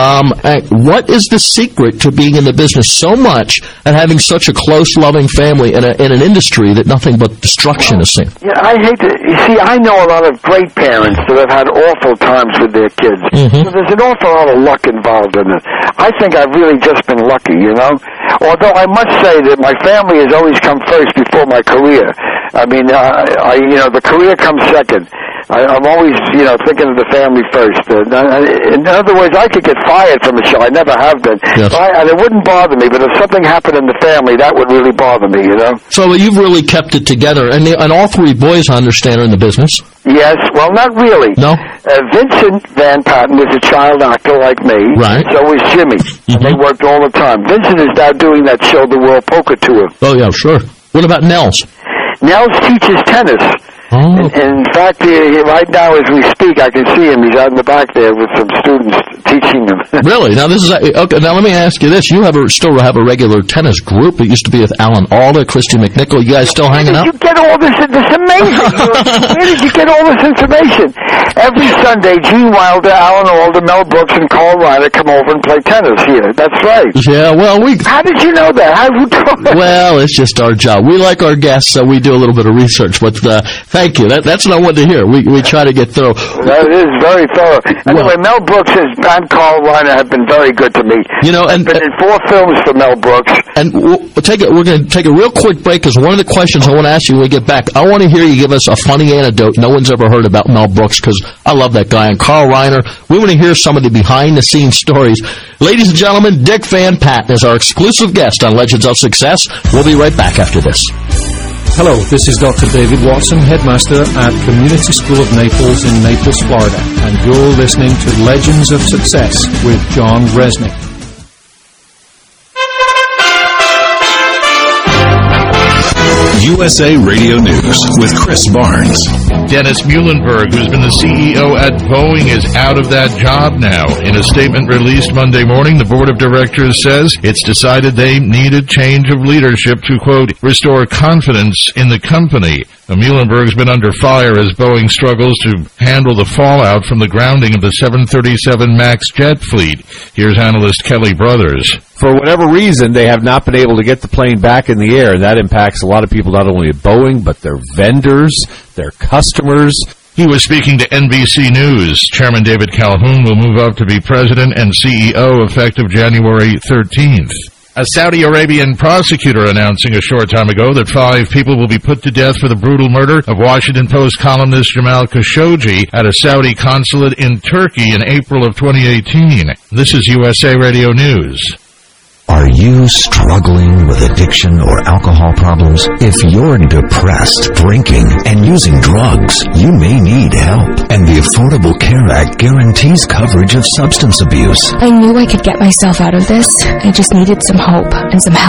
What is the secret to being in the business so much and having such a close, loving family in an industry that nothing but destruction is seen? Yeah, I hate to... You see, I know a lot of great parents that have had awful times with their kids. Mm-hmm. So there's an awful lot of luck involved in it. I think I've really just been lucky, Although I must say that my family has always come first before my career. I mean, the career comes second. I'm always, thinking of the family first. In other words, I could get fired from a show. I never have been. Yes. And it wouldn't bother me, but if something happened in the family, that would really bother me, So you've really kept it together. And all 3 boys, I understand, are in the business? Yes. Well, not really. No? Vincent Van Patten was a child actor like me. Right. So was Jimmy. Mm-hmm. And they worked all the time. Vincent is now doing that show, The World Poker Tour. Oh, yeah, sure. What about Nels? Nels teaches tennis. Oh. In fact, right now as we speak, I can see him. He's out in the back there with some students teaching him. Really? Now this is okay. Now let me ask you this: you still have a regular tennis group. It used to be with Alan Alda, Christy McNichol. You guys still hanging out? You get all this? This amazing. Where did you get all this information? Every Sunday, Gene Wilder, Alan Alda, Mel Brooks, and Carl Reiner come over and play tennis here. That's right. Yeah. Well, How did you know that? Who told us? Well, it's just our job. We like our guests, so we do a little bit of research. But thank you. That's what I wanted to hear. We try to get through. That is very thorough. Anyway, Mel Brooks and Carl Reiner have been very good to me. I've been in 4 films for Mel Brooks. And we're going to take a real quick break, because one of the questions I want to ask you when we get back, I want to hear you give us a funny anecdote no one's ever heard about Mel Brooks, because I love that guy. And Carl Reiner, we want to hear some of the behind-the-scenes stories. Ladies and gentlemen, Dick Van Patten is our exclusive guest on Legends of Success. We'll be right back after this. Hello, this is Dr. David Watson, headmaster at Community School of Naples in Naples, Florida, and you're listening to Legends of Success with John Resnick. USA Radio News with Chris Barnes. Dennis Muhlenberg, who's been the CEO at Boeing, is out of that job now. In a statement released Monday morning, the board of directors says it's decided they need a change of leadership to, quote, restore confidence in the company. Muhlenberg's been under fire as Boeing struggles to handle the fallout from the grounding of the 737 MAX jet fleet. Here's analyst Kelly Brothers. For whatever reason, they have not been able to get the plane back in the air. That impacts a lot of people, not only at Boeing, but their vendors, their customers. He was speaking to NBC News. Chairman David Calhoun will move up to be president and CEO effective January 13th. A Saudi Arabian prosecutor announcing a short time ago that 5 people will be put to death for the brutal murder of Washington Post columnist Jamal Khashoggi at a Saudi consulate in Turkey in April of 2018. This is USA Radio News. Are you struggling with addiction or alcohol problems? If you're depressed, drinking, and using drugs, you may need help. And the Affordable Care Act guarantees coverage of substance abuse. I knew I could get myself out of this. I just needed some hope and some help.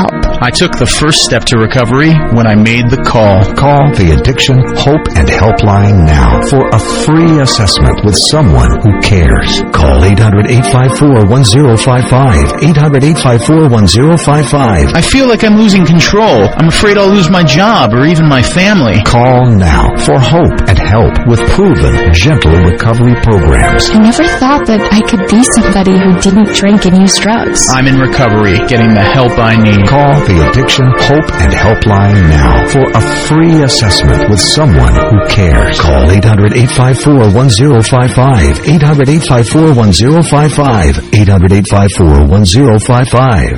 I took the first step to recovery when I made the call. Call the Addiction Hope and Helpline now for a free assessment with someone who cares. Call 800-854-1055. 800-854-1055. I feel like I'm losing control. I'm afraid I'll lose my job or even my family. Call now for hope and help with proven, gentle recovery programs. I never thought that I could be somebody who didn't drink and use drugs. I'm in recovery, getting the help I need. Call the Addiction Hope and Helpline now for a free assessment with someone who cares. Call 800-854-1055. 800-854-1055. 800-854-1055.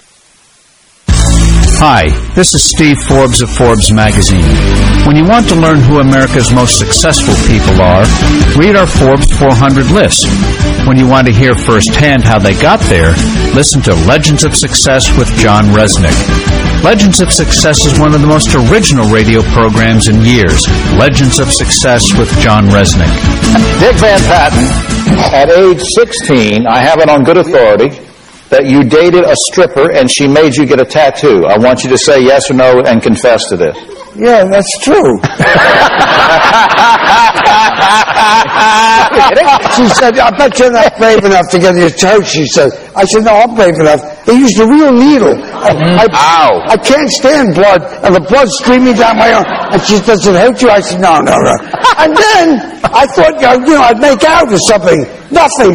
Hi, this is Steve Forbes of Forbes magazine. When you want to learn who America's most successful people are, read our Forbes 400 list. When you want to hear firsthand how they got there, listen to Legends of Success with John Resnick. Legends of Success is one of the most original radio programs in years. Legends of Success with John Resnick. Dick Van Patten, at age 16, I have it on good authority that you dated a stripper and she made you get a tattoo. I want you to say yes or no and confess to this. Yeah, that's true. She said, I bet you're not brave enough to get your church, she said. I said, no, I'm brave enough. They used a real needle. I can't stand blood, and the blood's streaming down my arm. And she said, does it hurt you? I said, no. And then I thought, I'd make out or something. Nothing.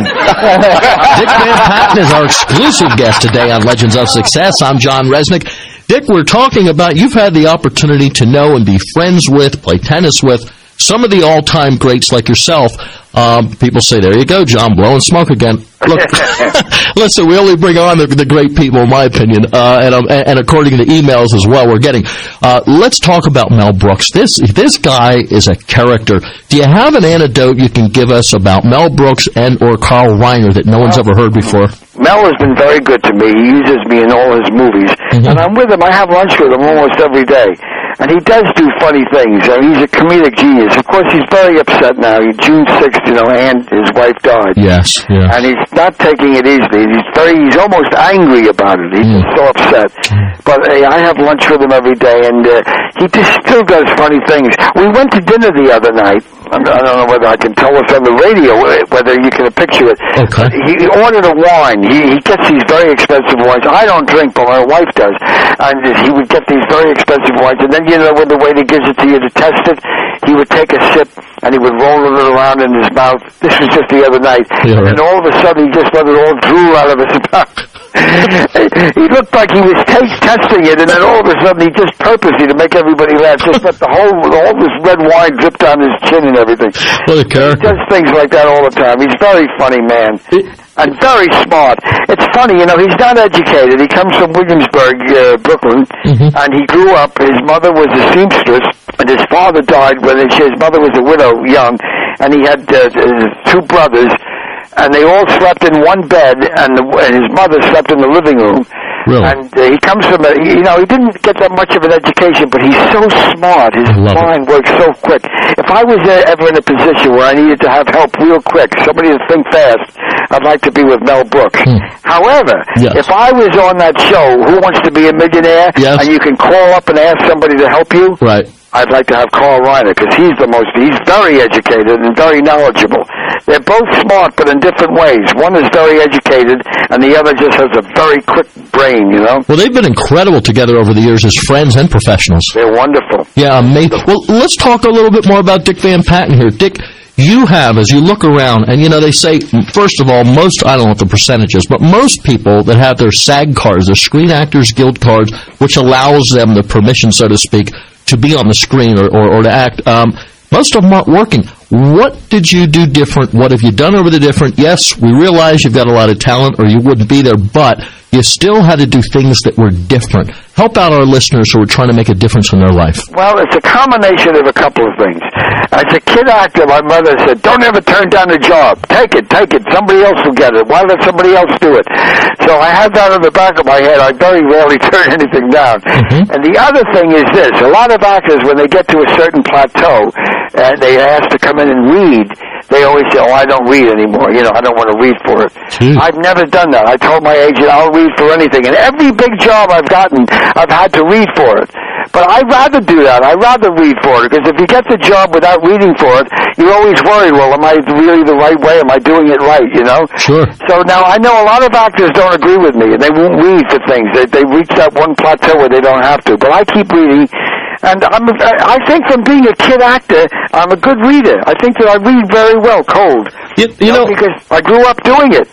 Dick Van Patten is our exclusive guest today on Legends of Success. I'm John Resnick. Dick, we're talking about you've had the opportunity to know and be friends with, play tennis with, some of the all-time greats like yourself. People say, there you go, John, blowing smoke again. Look, listen, we only bring on the great people, in my opinion, and according to emails as well we're getting. Let's talk about Mel Brooks. This guy is a character. Do you have an anecdote you can give us about Mel Brooks and or Carl Reiner that no one's ever heard before? Mel has been very good to me. He uses me in all his movies. And I'm with him. I have lunch with him almost every day. And he does do funny things. He's a comedic genius. Of course, he's very upset now. June 6th, and his wife died. Yes, yeah. And he's not taking it easily. He's almost angry about it. He's so upset. But I have lunch with him every day, and he just still does funny things. We went to dinner the other night. I don't know whether I can tell us on the radio, whether you can picture it. Okay. He ordered a wine. He gets these very expensive wines. I don't drink, but my wife does. And he would get these very expensive wines. And then, when the waiter gives it to you to test it, he would take a sip, and he would roll it around in his mouth. This was just the other night. Yeah, right. And all of a sudden, he just let it all drool out of his mouth. He looked like he was testing it, and then all of a sudden, he just purposely, to make everybody laugh, just let all this red wine drip down his chin and everything. What a character. He does things like that all the time. He's very funny, man. And very smart. It's funny, he's not educated. He comes from Williamsburg, Brooklyn, and he grew up. His mother was a seamstress, and his father died when his mother was a widow, young, and he had two brothers, and they all slept in one bed, and his mother slept in the living room. Really? And he comes from he didn't get that much of an education, but he's so smart. His mind works so quick. If I was ever in a position where I needed to have help real quick, somebody to think fast, I'd like to be with Mel Brooks. However, if I was on that show, Who Wants to Be a Millionaire, and you can call up and ask somebody to help you, right? I'd like to have Carl Reiner, because he's very educated and very knowledgeable. They're both smart, but in different ways. One is very educated, and the other just has a very quick brain, Well, they've been incredible together over the years as friends and professionals. They're wonderful. Yeah, amazing. Well, let's talk a little bit more about Dick Van Patten here. Dick, you have, as you look around, and they say, first of all, I don't know what the percentage is, but most people that have their SAG cards, their Screen Actors Guild cards, which allows them the permission, so to speak, to be on the screen or to act, most of them aren't working. What did you do different? What have you done over the different? Yes, we realize you've got a lot of talent or you wouldn't be there, but you still had to do things that were different. Help out our listeners who are trying to make a difference in their life. Well, it's a combination of a couple of things. As a kid actor, my mother said, don't ever turn down a job. Take it. Somebody else will get it. Why let somebody else do it? So I had that in the back of my head. I very rarely turn anything down. And the other thing is this. A lot of actors, when they get to a certain plateau, they ask to come in and read, they always say, I don't read anymore. I don't want to read for it. I've never done that. I told my agent I'll read for anything. And every big job I've gotten, I've had to read for it. But I'd rather do that. I'd rather read for it, because if you get the job without reading for it, you're always worried, well, am I really the right way? Am I doing it right, Sure. So now I know a lot of actors don't agree with me, and they won't read for things. They reach that one plateau where they don't have to. But I keep reading, and I think from being a kid actor, I'm a good reader. I think that I read very well cold. Because I grew up doing it.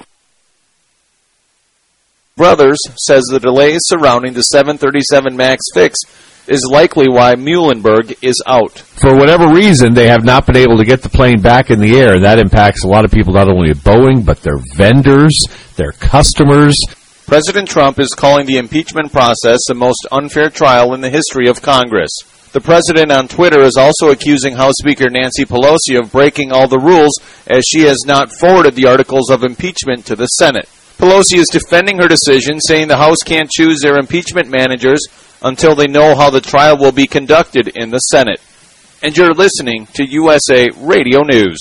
Brothers says the delays surrounding the 737 MAX fix is likely why Muhlenberg is out. For whatever reason, they have not been able to get the plane back in the air. That impacts a lot of people, not only at Boeing, but their vendors, their customers. President Trump is calling the impeachment process the most unfair trial in the history of Congress. The president on Twitter is also accusing House Speaker Nancy Pelosi of breaking all the rules, as she has not forwarded the articles of impeachment to the Senate. Pelosi is defending her decision, saying the House can't choose their impeachment managers until they know how the trial will be conducted in the Senate. And you're listening to USA Radio News.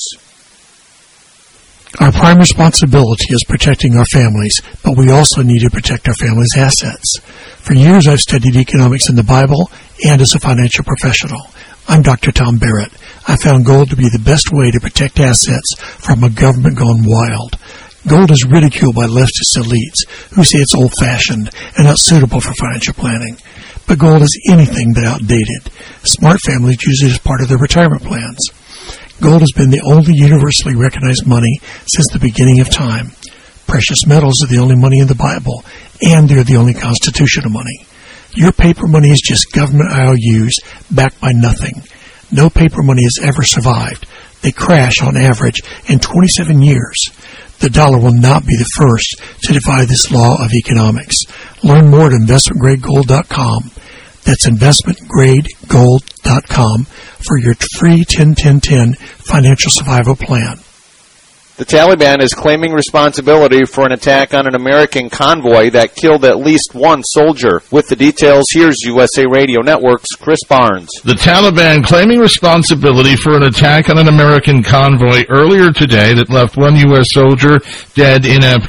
Our prime responsibility is protecting our families, but we also need to protect our families' assets. For years, I've studied economics in the Bible and as a financial professional. I'm Dr. Tom Barrett. I found gold to be the best way to protect assets from a government gone wild. Gold is ridiculed by leftist elites who say it's old-fashioned and not suitable for financial planning. But gold is anything but outdated. Smart families use it as part of their retirement plans. Gold has been the only universally recognized money since the beginning of time. Precious metals are the only money in the Bible, and they're the only constitutional money. Your paper money is just government IOUs backed by nothing. No paper money has ever survived. They crash on average in 27 years. The dollar will not be the first to defy this law of economics. Learn more at investmentgradegold.com. That's investmentgradegold.com for your free 10-10-10 financial survival plan. The Taliban is claiming responsibility for an attack on an American convoy that killed at least one soldier. With the details, here's USA Radio Network's Chris Barnes. The Taliban claiming responsibility for an attack on an American convoy earlier today that left one U.S. soldier dead in